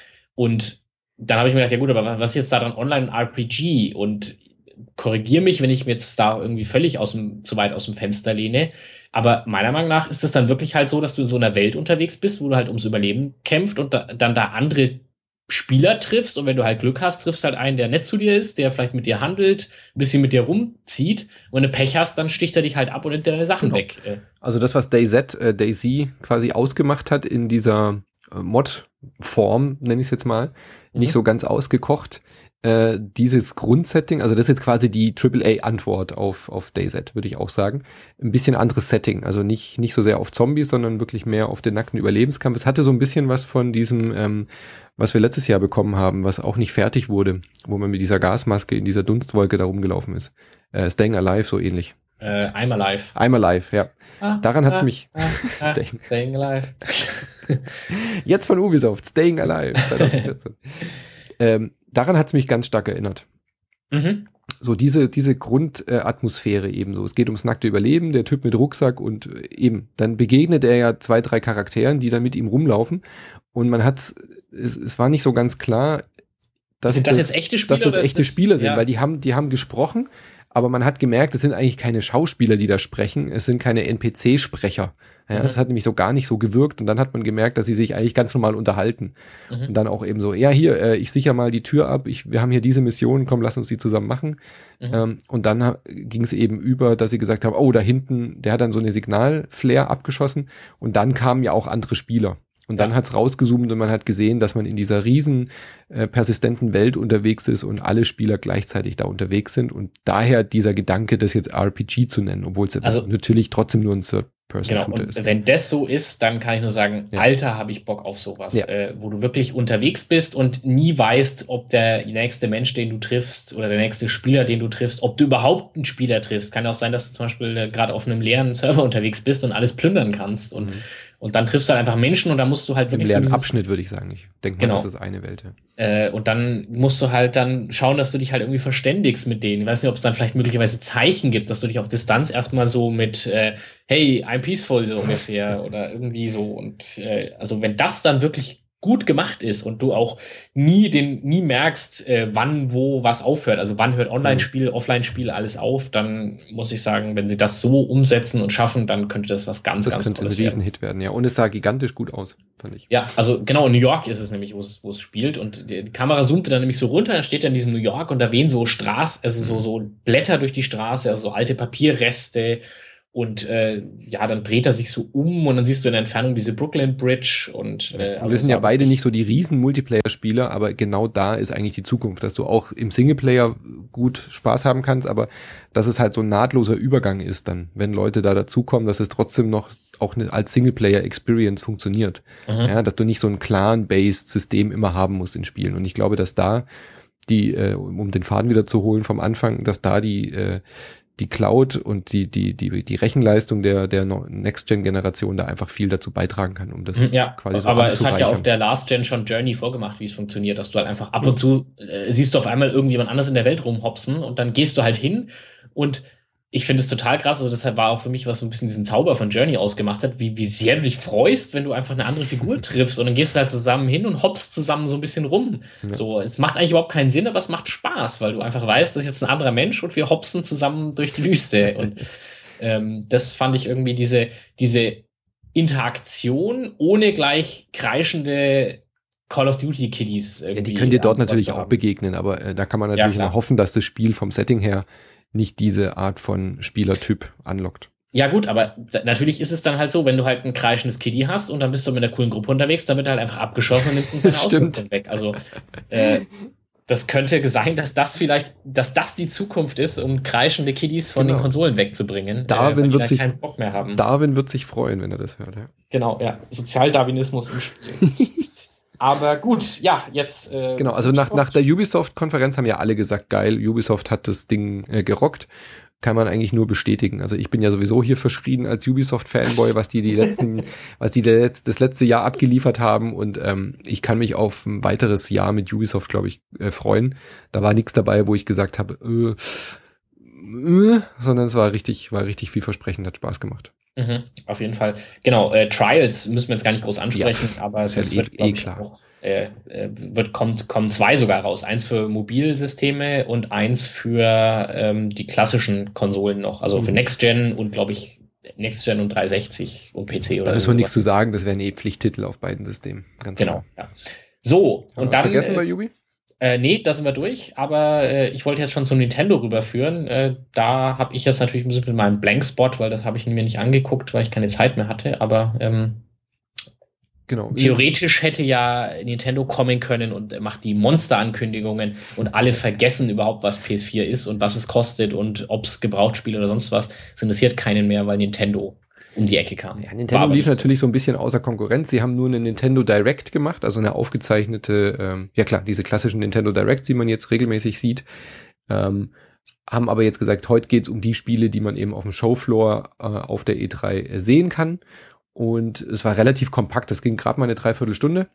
Und dann habe ich mir gedacht, ja gut, aber was ist jetzt da dran Online-RPG? Und korrigier mich, wenn ich mir jetzt da irgendwie völlig zu weit aus dem Fenster lehne. Aber meiner Meinung nach ist es dann wirklich halt so, dass du in so einer Welt unterwegs bist, wo du halt ums Überleben kämpfst und dann da andere Spieler triffst. Und wenn du halt Glück hast, triffst halt einen, der nett zu dir ist, der vielleicht mit dir handelt, ein bisschen mit dir rumzieht. Und wenn du Pech hast, dann sticht er dich halt ab und nimmt dir deine Sachen weg. Also das, was DayZ quasi ausgemacht hat in dieser Mod-Form, nenne ich es jetzt mal, nicht so ganz ausgekocht. Dieses Grundsetting, also das ist jetzt quasi die AAA-Antwort auf DayZ, würde ich auch sagen. Ein bisschen anderes Setting, also nicht so sehr auf Zombies, sondern wirklich mehr auf den nackten Überlebenskampf. Es hatte so ein bisschen was von diesem, was wir letztes Jahr bekommen haben, was auch nicht fertig wurde, wo man mit dieser Gasmaske in dieser Dunstwolke da rumgelaufen ist. Staying Alive, so ähnlich. I'm Alive. I'm Alive, ja. Daran hat's mich... Staying Alive. Jetzt von Ubisoft, Staying Alive, 2014. Daran hat's mich ganz stark erinnert. So diese Grundatmosphäre eben so. Es geht ums nackte Überleben, der Typ mit Rucksack und eben, dann begegnet er ja 2, 3 Charakteren, die dann mit ihm rumlaufen und man es war nicht so ganz klar, dass das jetzt echte Spieler, dass das echte Spieler sind, weil die haben gesprochen, aber man hat gemerkt, es sind eigentlich keine Schauspieler, die da sprechen, es sind keine NPC-Sprecher. Ja, das hat nämlich so gar nicht so gewirkt und dann hat man gemerkt, dass sie sich eigentlich ganz normal unterhalten. Und dann auch eben so, ja hier, ich sicher mal die Tür ab, wir haben hier diese Mission, komm, lass uns die zusammen machen. Und dann ging es eben über, dass sie gesagt haben, oh, da hinten, der hat dann so eine Signalflare abgeschossen und dann kamen ja auch andere Spieler. Und dann hat's rausgezoomt und man hat gesehen, dass man in dieser riesen persistenten Welt unterwegs ist und alle Spieler gleichzeitig da unterwegs sind und daher dieser Gedanke, das jetzt RPG zu nennen, obwohl es natürlich trotzdem nur ein Third-Person-Shooter ist. Wenn das so ist, dann kann ich nur sagen, Alter, habe ich Bock auf sowas, wo du wirklich unterwegs bist und nie weißt, ob der nächste Mensch, den du triffst oder der nächste Spieler, den du triffst, ob du überhaupt einen Spieler triffst. Kann auch sein, dass du zum Beispiel gerade auf einem leeren Server unterwegs bist und alles plündern kannst und dann triffst du halt einfach Menschen und dann musst du halt wirklich einen leeren Abschnitt, würde ich sagen. Ich denke mal, das ist eine Welt. Und dann musst du halt dann schauen, dass du dich halt irgendwie verständigst mit denen. Ich weiß nicht, ob es dann vielleicht möglicherweise Zeichen gibt, dass du dich auf Distanz erstmal so mit hey, I'm peaceful so ungefähr oder irgendwie so. Und also wenn das dann wirklich gut gemacht ist und du auch nie merkst, wann, wo was aufhört. Also wann hört Online-Spiel, Offline-Spiel alles auf, dann muss ich sagen, wenn sie das so umsetzen und schaffen, dann könnte das was ganz Tolles werden. Das könnte ein Riesenhit werden, ja. Und es sah gigantisch gut aus, fand ich. Ja, also genau, in New York ist es nämlich, wo es spielt und die Kamera zoomte dann nämlich so runter, dann steht er in diesem New York und da wehen so Straßen, also so Blätter durch die Straße, also so alte Papierreste. Und dann dreht er sich so um und dann siehst du in der Entfernung diese Brooklyn Bridge. Und also wir sind ja beide nicht so die riesen Multiplayer-Spieler, aber genau da ist eigentlich die Zukunft, dass du auch im Singleplayer gut Spaß haben kannst, aber dass es halt so ein nahtloser Übergang ist dann, wenn Leute da dazukommen, dass es trotzdem noch auch als Singleplayer-Experience funktioniert. Ja, dass du nicht so ein Clan-based System immer haben musst in Spielen. Und ich glaube, dass da um den Faden wieder zu holen vom Anfang, dass da die Cloud und die Rechenleistung der Next-Gen-Generation da einfach viel dazu beitragen kann, um das quasi so aber es hat ja auf der Last-Gen schon Journey vorgemacht, wie es funktioniert, dass du halt einfach ab und zu siehst du auf einmal irgendjemand anders in der Welt rumhopsen und dann gehst du halt hin und ich finde es total krass, also deshalb war auch für mich, was so ein bisschen diesen Zauber von Journey ausgemacht hat, wie sehr du dich freust, wenn du einfach eine andere Figur triffst und dann gehst du halt zusammen hin und hoppst zusammen so ein bisschen rum. Ja. So, es macht eigentlich überhaupt keinen Sinn, aber es macht Spaß, weil du einfach weißt, das ist jetzt ein anderer Mensch und wir hopsen zusammen durch die Wüste. Und das fand ich irgendwie diese Interaktion ohne gleich kreischende Call of Duty Kiddies. Ja, die können dir dort natürlich auch begegnen, aber da kann man natürlich immer hoffen, dass das Spiel vom Setting her nicht diese Art von Spielertyp anlockt. Ja gut, aber natürlich ist es dann halt so, wenn du halt ein kreischendes Kiddie hast und dann bist du mit einer coolen Gruppe unterwegs, dann wird halt einfach abgeschossen und nimmst ihm seine Ausrüstung weg. Also das könnte sein, dass das die Zukunft ist, um kreischende Kiddies von den Konsolen wegzubringen. Darwin wird sich keinen Bock mehr haben. Darwin wird sich freuen, wenn er das hört. Ja. Genau, ja. Sozialdarwinismus im Spiel. Aber gut, ja, jetzt genau, also nach der Ubisoft-Konferenz haben ja alle gesagt, geil, Ubisoft hat das Ding gerockt. Kann man eigentlich nur bestätigen. Also ich bin ja sowieso hier verschrien als Ubisoft-Fanboy, was das letzte Jahr abgeliefert haben und ich kann mich auf ein weiteres Jahr mit Ubisoft, glaube ich, freuen. Da war nichts dabei, wo ich gesagt habe, sondern es war richtig vielversprechend, hat Spaß gemacht. Auf jeden Fall. Genau, Trials müssen wir jetzt gar nicht groß ansprechen, aber das wird, glaube ich, klar. Auch, kommen 2 sogar raus. Eins für Mobilsysteme und eins für die klassischen Konsolen noch. Also für Next Gen und, glaube ich, Next Gen und 360 und PC oder so. Da müssen wir nichts zu sagen, das wären Pflichttitel auf beiden Systemen. Ganz genau, ja. So, und dann vergessen bei Ubi? Nee, da sind wir durch, aber ich wollte jetzt schon zum Nintendo rüberführen. Da habe ich jetzt natürlich ein bisschen mit meinem Blankspot, weil das habe ich mir nicht angeguckt, weil ich keine Zeit mehr hatte, aber genau. Theoretisch hätte ja Nintendo kommen können und macht die Monster-Ankündigungen und alle vergessen überhaupt, was PS4 ist und was es kostet und ob es Gebrauchtspiel oder sonst was. Es interessiert keinen mehr, weil Nintendo um die Ecke kam. Ja, Nintendo lief natürlich so ein bisschen außer Konkurrenz. Sie haben nur eine Nintendo Direct gemacht, also eine aufgezeichnete, diese klassischen Nintendo Directs, die man jetzt regelmäßig sieht, haben aber jetzt gesagt, heute geht's um die Spiele, die man eben auf dem Showfloor auf der E3 sehen kann. Und es war relativ kompakt, das ging gerade mal eine Dreiviertelstunde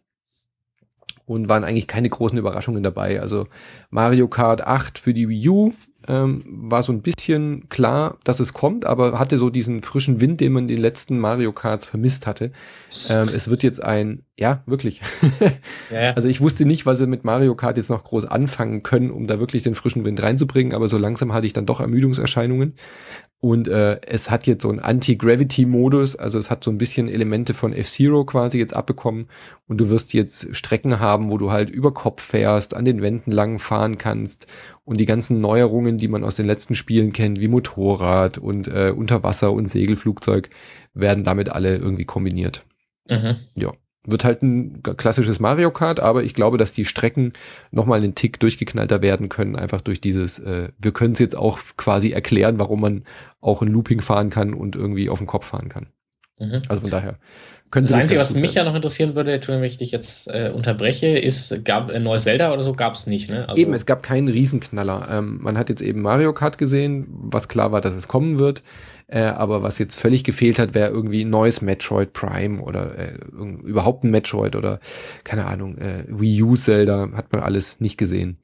und waren eigentlich keine großen Überraschungen dabei. Also Mario Kart 8 für die Wii U war so ein bisschen klar, dass es kommt, aber hatte so diesen frischen Wind, den man in den letzten Mario Karts vermisst hatte. Es wird jetzt wirklich. Ja. Also ich wusste nicht, was sie mit Mario Kart jetzt noch groß anfangen können, um da wirklich den frischen Wind reinzubringen, aber so langsam hatte ich dann doch Ermüdungserscheinungen. Und es hat jetzt so einen Anti-Gravity-Modus, also es hat so ein bisschen Elemente von F-Zero quasi jetzt abbekommen und du wirst jetzt Strecken haben, wo du halt über Kopf fährst, an den Wänden lang fahren kannst und die ganzen Neuerungen, die man aus den letzten Spielen kennt, wie Motorrad und Unterwasser- und Segelflugzeug, werden damit alle irgendwie kombiniert. Ja. Wird halt ein klassisches Mario Kart, aber ich glaube, dass die Strecken nochmal einen Tick durchgeknallter werden können, einfach durch dieses, wir können es jetzt auch quasi erklären, warum man auch ein Looping fahren kann und irgendwie auf den Kopf fahren kann. Also von daher. Das Einzige, was mich ja noch interessieren würde, wenn ich dich jetzt unterbreche, gab ein neues Zelda oder so, gab es nicht, ne? Also eben, es gab keinen Riesenknaller. Man hat jetzt eben Mario Kart gesehen, was klar war, dass es kommen wird. Aber was jetzt völlig gefehlt hat, wäre irgendwie ein neues Metroid Prime oder überhaupt ein Metroid oder keine Ahnung, Wii U Zelda, hat man alles nicht gesehen.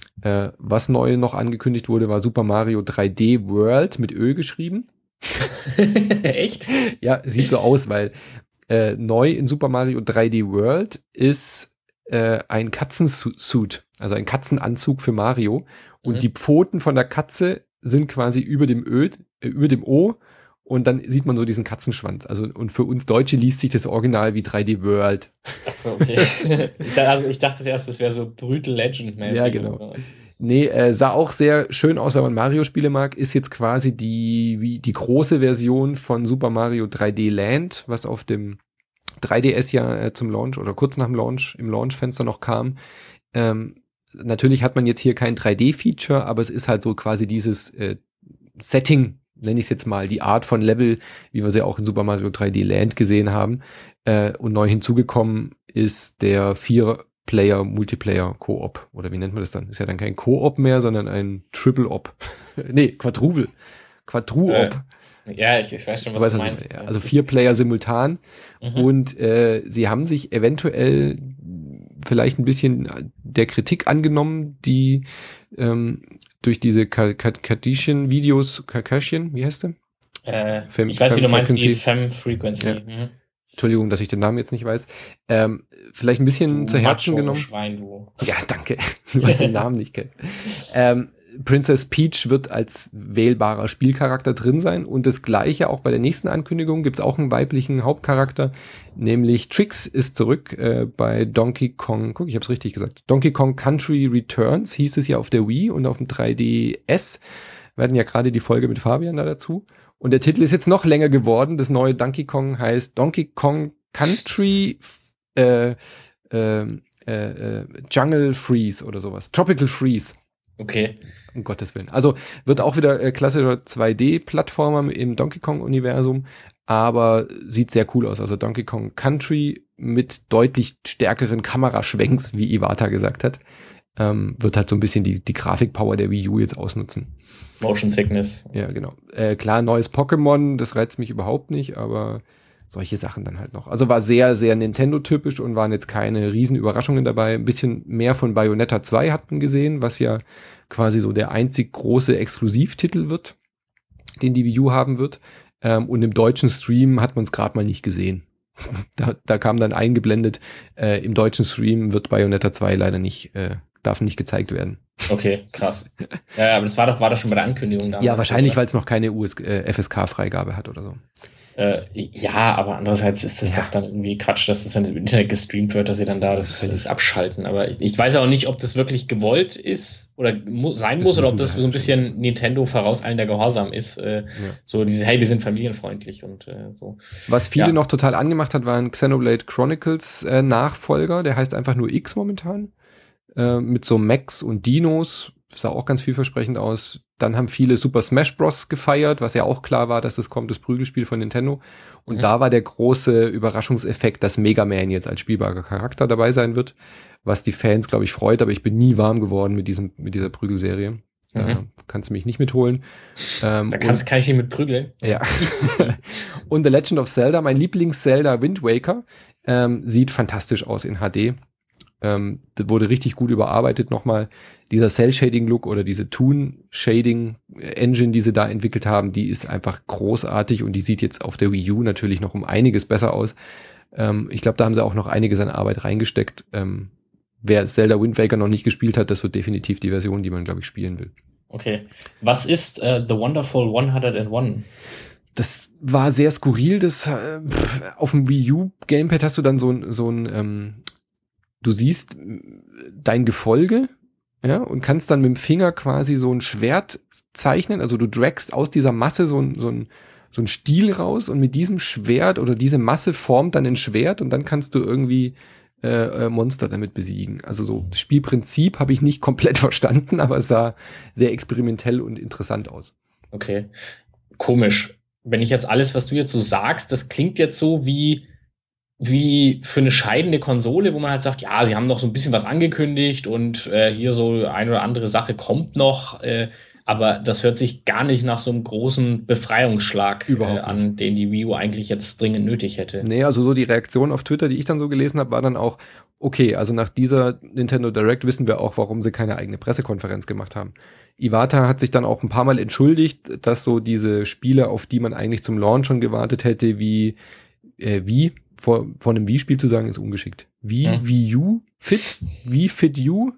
Was neu noch angekündigt wurde, war Super Mario 3D World mit Ö geschrieben. Echt? Ja, sieht so aus, weil Neu in Super Mario 3D World ist ein Katzensuit, also ein Katzenanzug für Mario. Und die Pfoten von der Katze sind quasi über dem O. Und dann sieht man so diesen Katzenschwanz. Also, und für uns Deutsche liest sich das Original wie 3D World. Ach so, okay. Also ich dachte erst, das wäre so Brutal Legend-mäßig. Ja, genau. Oder so. Nee, sah auch sehr schön aus, wenn man Mario-Spiele mag. Ist jetzt quasi die große Version von Super Mario 3D Land, was auf dem 3DS ja zum Launch oder kurz nach dem Launch im Launchfenster noch kam. Natürlich hat man jetzt hier kein 3D-Feature, aber es ist halt so quasi dieses Setting, nenne ich es jetzt mal, die Art von Level, wie wir sie auch in Super Mario 3D Land gesehen haben. Und neu hinzugekommen ist der 4-Player-Multiplayer-Koop. Oder wie nennt man das dann? Ist ja dann kein Koop mehr, sondern ein Triple-Op. Nee, Quadruple. Quadru-Op. Ja, ich weiß schon, was du meinst. Also 4 Player simultan. Und sie haben sich eventuell vielleicht ein bisschen der Kritik angenommen, die durch diese Kardashian-Videos, Kardashian, wie heißt der? Ich weiß, wie du meinst, die Fem-Frequency. Ja. Entschuldigung, dass ich den Namen jetzt nicht weiß. Vielleicht ein bisschen zu Herzen genommen. Schwein, du. Ja, danke, weil ich den Namen nicht kenne. Princess Peach wird als wählbarer Spielcharakter drin sein und das gleiche auch bei der nächsten Ankündigung gibt's auch einen weiblichen Hauptcharakter, nämlich Trix ist zurück bei Donkey Kong, ich habe es richtig gesagt, Donkey Kong Country Returns hieß es ja auf der Wii und auf dem 3DS. Wir hatten ja gerade die Folge mit Fabian da dazu und der Titel ist jetzt noch länger geworden, das neue Donkey Kong heißt Donkey Kong Country Jungle Freeze oder sowas, Tropical Freeze. Okay. Um Gottes Willen. Also wird auch wieder klassischer 2D-Plattformer im Donkey Kong-Universum, aber sieht sehr cool aus. Also Donkey Kong Country mit deutlich stärkeren Kameraschwenks, wie Iwata gesagt hat, wird halt so ein bisschen die Grafikpower der Wii U jetzt ausnutzen. Motion Sickness. Ja, genau. Klar, neues Pokémon, das reizt mich überhaupt nicht, aber solche Sachen dann halt noch. Also war sehr, sehr Nintendo-typisch und waren jetzt keine riesen Überraschungen dabei. Ein bisschen mehr von Bayonetta 2 hat man gesehen, was ja quasi so der einzig große Exklusivtitel wird, den die Wii U haben wird. Und im deutschen Stream hat man es gerade mal nicht gesehen. Da kam dann eingeblendet, im deutschen Stream wird Bayonetta 2 leider nicht, darf nicht gezeigt werden. Okay, krass. Ja, aber das war doch schon bei der Ankündigung damals. Ja, wahrscheinlich, weil es noch keine FSK-Freigabe hat oder so. Ja, aber andererseits ist das doch dann irgendwie Quatsch, dass das, wenn das im Internet gestreamt wird, dass sie dann da das abschalten. Aber ich weiß auch nicht, ob das wirklich gewollt ist oder sein muss oder ob das so ein bisschen Nintendo vorauseilender Gehorsam ist. So dieses, hey, wir sind familienfreundlich und so. Was viele noch total angemacht hat, war ein Xenoblade Chronicles Nachfolger, der heißt einfach nur X momentan. Mit so Mechs und Dinos, sah auch ganz vielversprechend aus. Dann haben viele Super Smash Bros. Gefeiert, was ja auch klar war, dass das kommt, das Prügelspiel von Nintendo. Und da war der große Überraschungseffekt, dass Mega Man jetzt als spielbarer Charakter dabei sein wird, was die Fans, glaube ich, freut. Aber ich bin nie warm geworden mit dieser Prügelserie. Da kannst du mich nicht mitholen. Kann ich ihn mit prügeln. Ja. Und The Legend of Zelda, mein Lieblings-Zelda Wind Waker, sieht fantastisch aus in HD. Das wurde richtig gut überarbeitet nochmal. Dieser Cell-Shading-Look oder diese Toon-Shading-Engine, die sie da entwickelt haben, die ist einfach großartig und die sieht jetzt auf der Wii U natürlich noch um einiges besser aus. Ich glaube, da haben sie auch noch einiges an Arbeit reingesteckt. Wer Zelda Wind Waker noch nicht gespielt hat, das wird definitiv die Version, die man, glaube ich, spielen will. Okay. Was ist The Wonderful 101? Das war sehr skurril. Auf dem Wii U Gamepad hast du dann so ein du siehst dein Gefolge, ja, und kannst dann mit dem Finger quasi so ein Schwert zeichnen. Also du dragst aus dieser Masse so ein Stiel raus und mit diesem Schwert oder diese Masse formt dann ein Schwert und dann kannst du irgendwie Monster damit besiegen. Also so das Spielprinzip habe ich nicht komplett verstanden, aber es sah sehr experimentell und interessant aus. Okay, komisch. Wenn ich jetzt alles, was du jetzt so sagst, das klingt jetzt so wie für eine scheidende Konsole, wo man halt sagt, ja, sie haben noch so ein bisschen was angekündigt und hier so eine oder andere Sache kommt noch, aber das hört sich gar nicht nach so einem großen Befreiungsschlag an, den die Wii U eigentlich jetzt dringend nötig hätte. Nee, also so die Reaktion auf Twitter, die ich dann so gelesen habe, war dann auch, okay, also nach dieser Nintendo Direct wissen wir auch, warum sie keine eigene Pressekonferenz gemacht haben. Iwata hat sich dann auch ein paar Mal entschuldigt, dass so diese Spiele, auf die man eigentlich zum Launch schon gewartet hätte, wie Wie vor einem Wii-Spiel zu sagen, ist ungeschickt. Wii U Fit, Wii Fit U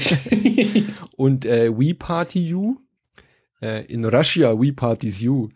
und Wii Party U. In Russia, Wii Parties U.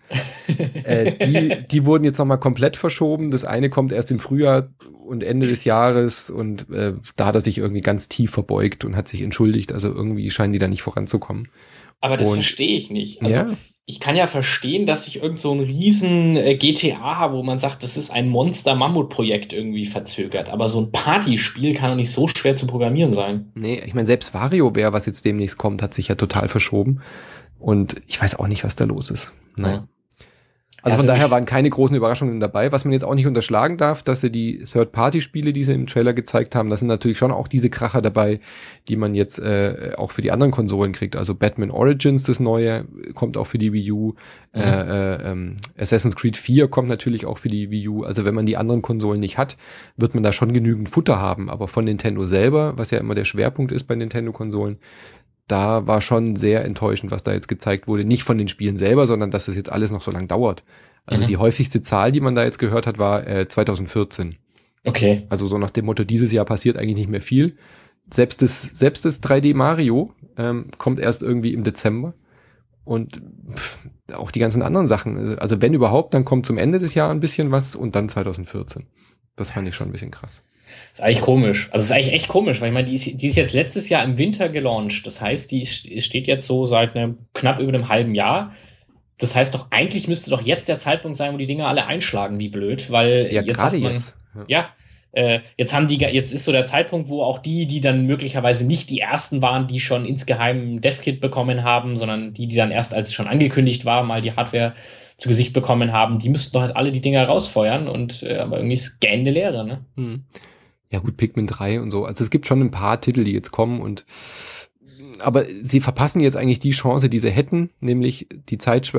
Die wurden jetzt nochmal komplett verschoben. Das eine kommt erst im Frühjahr und Ende des Jahres und da hat er sich irgendwie ganz tief verbeugt und hat sich entschuldigt. Also irgendwie scheinen die da nicht voranzukommen. Aber das verstehe ich nicht. Also ich kann ja verstehen, dass ich irgend so ein riesen GTA, wo man sagt, das ist ein Monster-Mammut-Projekt irgendwie verzögert. Aber so ein Partyspiel kann doch nicht so schwer zu programmieren sein. Nee, ich meine, selbst WarioWare, was jetzt demnächst kommt, hat sich ja total verschoben. Und ich weiß auch nicht, was da los ist. Nein. Ja. Also von daher waren keine großen Überraschungen dabei. Was man jetzt auch nicht unterschlagen darf, dass sie die Third-Party-Spiele, die sie im Trailer gezeigt haben, da sind natürlich schon auch diese Kracher dabei, die man jetzt auch für die anderen Konsolen kriegt. Also Batman Origins, das neue, kommt auch für die Wii U. Assassin's Creed 4 kommt natürlich auch für die Wii U. Also wenn man die anderen Konsolen nicht hat, wird man da schon genügend Futter haben. Aber von Nintendo selber, was ja immer der Schwerpunkt ist bei Nintendo-Konsolen, da war schon sehr enttäuschend, was da jetzt gezeigt wurde. Nicht von den Spielen selber, sondern dass das jetzt alles noch so lang dauert. Also die häufigste Zahl, die man da jetzt gehört hat, war 2014. Okay. Also so nach dem Motto, dieses Jahr passiert eigentlich nicht mehr viel. Selbst das 3D Mario kommt erst irgendwie im Dezember. Und auch die ganzen anderen Sachen. Also wenn überhaupt, dann kommt zum Ende des Jahres ein bisschen was und dann 2014. Das fand ich schon ein bisschen krass. Ist eigentlich komisch. Also ist eigentlich echt komisch, weil ich meine, die ist jetzt letztes Jahr im Winter gelauncht. Das heißt, die steht jetzt so seit knapp über einem halben Jahr. Das heißt doch, eigentlich müsste doch jetzt der Zeitpunkt sein, wo die Dinger alle einschlagen, wie blöd, weil ja, jetzt gerade sagt man, jetzt. Jetzt ist so der Zeitpunkt, wo auch die dann möglicherweise nicht die ersten waren, die schon insgeheim ein Dev-Kit bekommen haben, sondern die dann erst, als es schon angekündigt war, mal die Hardware zu Gesicht bekommen haben, die müssten doch jetzt alle die Dinger rausfeuern und aber irgendwie ist gähnende Leere, ne? Ja gut, Pikmin 3 und so. Also es gibt schon ein paar Titel, die jetzt kommen aber sie verpassen jetzt eigentlich die Chance, die sie hätten, nämlich die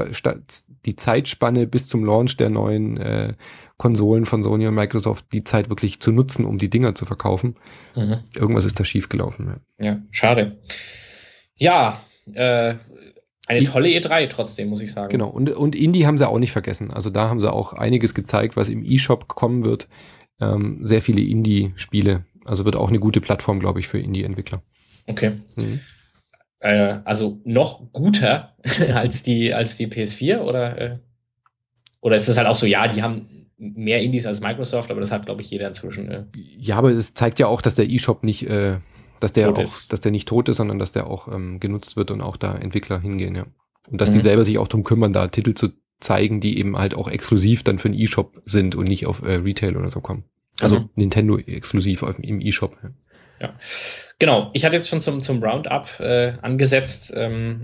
Zeitspanne bis zum Launch der neuen Konsolen von Sony und Microsoft, die Zeit wirklich zu nutzen, um die Dinger zu verkaufen. Irgendwas ist da schiefgelaufen. Ja, schade. Ja, eine tolle E3 trotzdem, muss ich sagen. Genau, und Indie haben sie auch nicht vergessen. Also da haben sie auch einiges gezeigt, was im eShop kommen wird. Sehr viele Indie-Spiele. Also wird auch eine gute Plattform, glaube ich, für Indie-Entwickler. Okay. Also noch guter als die PS4 oder ist es halt auch so, ja, die haben mehr Indies als Microsoft, aber das hat, glaube ich, jeder inzwischen. Ja, aber es zeigt ja auch, dass der eShop nicht, dass der nicht tot ist, sondern dass der auch genutzt wird und auch da Entwickler hingehen, ja. Und dass die selber sich auch drum kümmern, da Titel zu zeigen, die eben halt auch exklusiv dann für den eShop sind und nicht auf Retail oder so kommen. Also Nintendo exklusiv im eShop. Ja, genau. Ich hatte jetzt schon zum Roundup angesetzt.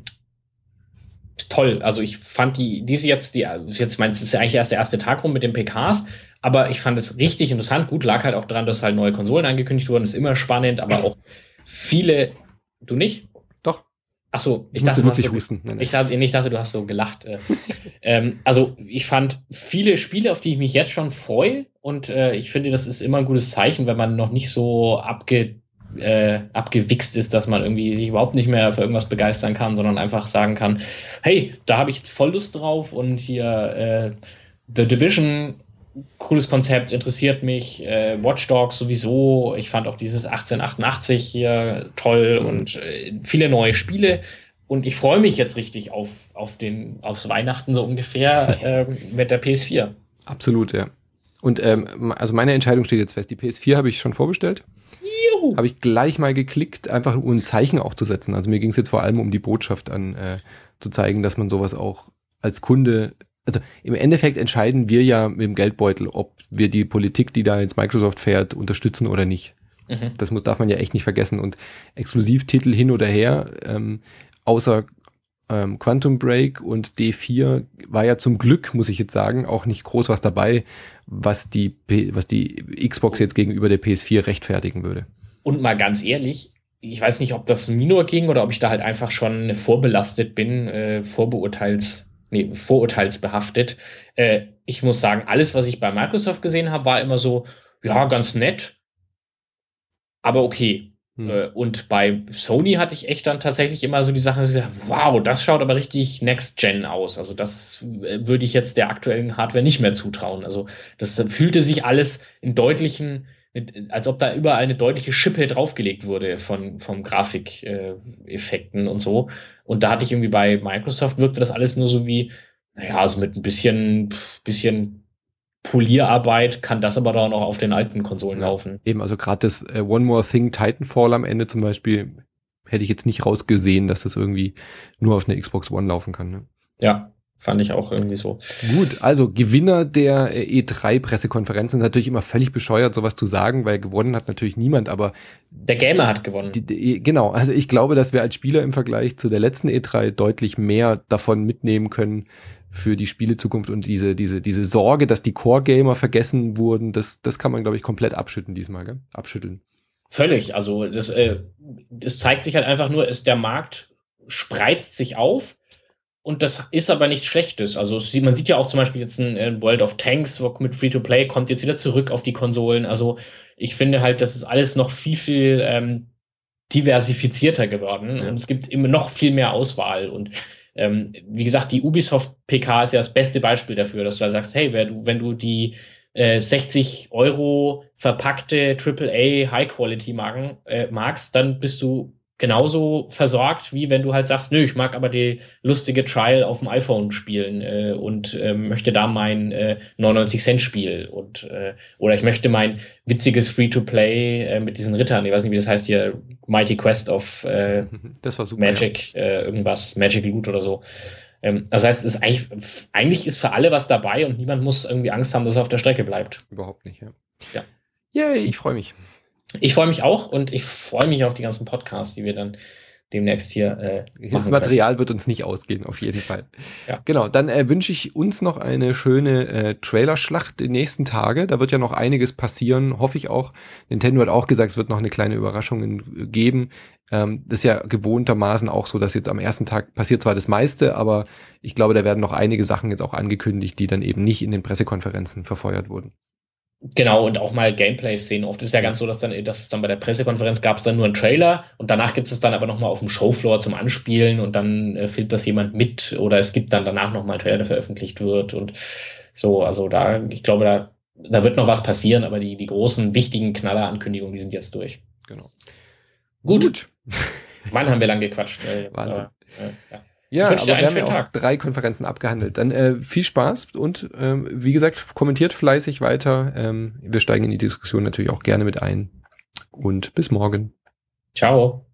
Toll. Also ich fand es ist ja eigentlich erst der erste Tag rum mit den PKs, aber ich fand es richtig interessant. Gut, lag halt auch daran, dass halt neue Konsolen angekündigt wurden. Ist immer spannend, aber auch viele. Du nicht? Doch. Ach so, ich dachte, ich dachte, du hast so gelacht. Also ich fand viele Spiele, auf die ich mich jetzt schon freue, und ich finde, das ist immer ein gutes Zeichen, wenn man noch nicht so abgewichst ist, dass man irgendwie sich überhaupt nicht mehr für irgendwas begeistern kann, sondern einfach sagen kann, hey, da habe ich jetzt voll Lust drauf und hier The Division, cooles Konzept, interessiert mich, Watch Dogs sowieso, ich fand auch dieses 1888 hier toll und viele neue Spiele und ich freue mich jetzt richtig aufs Weihnachten so ungefähr mit der PS4. Absolut, ja. Und also meine Entscheidung steht jetzt fest, die PS4 habe ich schon vorbestellt. Habe ich gleich mal geklickt, einfach um ein Zeichen auch zu setzen. Also mir ging es jetzt vor allem um die Botschaft zu zeigen, dass man sowas auch als Kunde, also im Endeffekt entscheiden wir ja mit dem Geldbeutel, ob wir die Politik, die da jetzt Microsoft fährt, unterstützen oder nicht. Das darf man ja echt nicht vergessen. Und Exklusivtitel hin oder her, außer Quantum Break und D4 war ja zum Glück, muss ich jetzt sagen, auch nicht groß was dabei, was die Xbox jetzt gegenüber der PS4 rechtfertigen würde. Und mal ganz ehrlich, ich weiß nicht, ob das mir nur ging oder ob ich da halt einfach schon vorbelastet bin, vorurteilsbehaftet. Ich muss sagen, alles, was ich bei Microsoft gesehen habe, war immer so, ja, ganz nett, aber okay. Und bei Sony hatte ich echt dann tatsächlich immer so die Sache, wow, das schaut aber richtig Next-Gen aus. Also das würde ich jetzt der aktuellen Hardware nicht mehr zutrauen. Also das fühlte sich alles in deutlichen, als ob da überall eine deutliche Schippe draufgelegt wurde vom Grafikeffekten und so. Und da hatte ich irgendwie bei Microsoft wirkte das alles nur so wie, naja, also mit ein bisschen Polierarbeit kann das aber dann auch auf den alten Konsolen laufen. Eben, also gerade das One More Thing Titanfall am Ende zum Beispiel hätte ich jetzt nicht rausgesehen, dass das irgendwie nur auf einer Xbox One laufen kann. Ne? Ja, fand ich auch irgendwie so. Gut, also Gewinner der E3-Pressekonferenzen ist natürlich immer völlig bescheuert, sowas zu sagen, weil gewonnen hat natürlich niemand, aber der Gamer hat gewonnen. Genau, also ich glaube, dass wir als Spieler im Vergleich zu der letzten E3 deutlich mehr davon mitnehmen können, für die Spielezukunft und diese Sorge, dass die Core-Gamer vergessen wurden, das kann man, glaube ich, komplett abschütteln diesmal, gell? Abschütteln. Völlig, also das zeigt sich halt einfach nur, der Markt spreizt sich auf und das ist aber nichts Schlechtes. Also man sieht ja auch zum Beispiel jetzt ein World of Tanks mit Free-to-Play kommt jetzt wieder zurück auf die Konsolen. Also ich finde halt, das ist alles noch viel diversifizierter geworden und es gibt immer noch viel mehr Auswahl und wie gesagt, die Ubisoft PK ist ja das beste Beispiel dafür, dass du da sagst, hey, wenn du die 60 € verpackte AAA High-Quality magst, dann bist du genauso versorgt, wie wenn du halt sagst, nö, ich mag aber die lustige Trial auf dem iPhone spielen und möchte da mein 99-Cent-Spiel oder ich möchte mein witziges Free-to-Play mit diesen Rittern, ich weiß nicht, wie das heißt hier, Mighty Quest of das war super, Magic, irgendwas, Magic Loot oder so. Das heißt, es ist eigentlich ist für alle was dabei und niemand muss irgendwie Angst haben, dass er auf der Strecke bleibt. Überhaupt nicht, ja. Yay, ich freue mich. Ich freue mich auch und ich freue mich auf die ganzen Podcasts, die wir dann demnächst hier machen. Das Material wird uns nicht ausgehen, auf jeden Fall. Ja. Genau, dann wünsche ich uns noch eine schöne Trailerschlacht die nächsten Tage. Da wird ja noch einiges passieren, hoffe ich auch. Nintendo hat auch gesagt, es wird noch eine kleine Überraschung geben. Das ist ja gewohntermaßen auch so, dass jetzt am ersten Tag passiert zwar das meiste, aber ich glaube, da werden noch einige Sachen jetzt auch angekündigt, die dann eben nicht in den Pressekonferenzen verfeuert wurden. Genau, und auch mal Gameplay-Szenen. Oft ist ja ganz so, dass es dann bei der Pressekonferenz gab es dann nur einen Trailer und danach gibt es dann aber nochmal auf dem Showfloor zum Anspielen und dann filmt das jemand mit oder es gibt dann danach nochmal einen Trailer, der veröffentlicht wird und so. Also ich glaube, da wird noch was passieren, aber die großen, wichtigen Knaller-Ankündigungen, die sind jetzt durch. Genau. Gut. Wann haben wir lang gequatscht? Wahnsinn. Ja. Ja, aber wir haben ja auch 3 Konferenzen abgehandelt. Dann viel Spaß und wie gesagt, kommentiert fleißig weiter. Wir steigen in die Diskussion natürlich auch gerne mit ein. Und bis morgen. Ciao.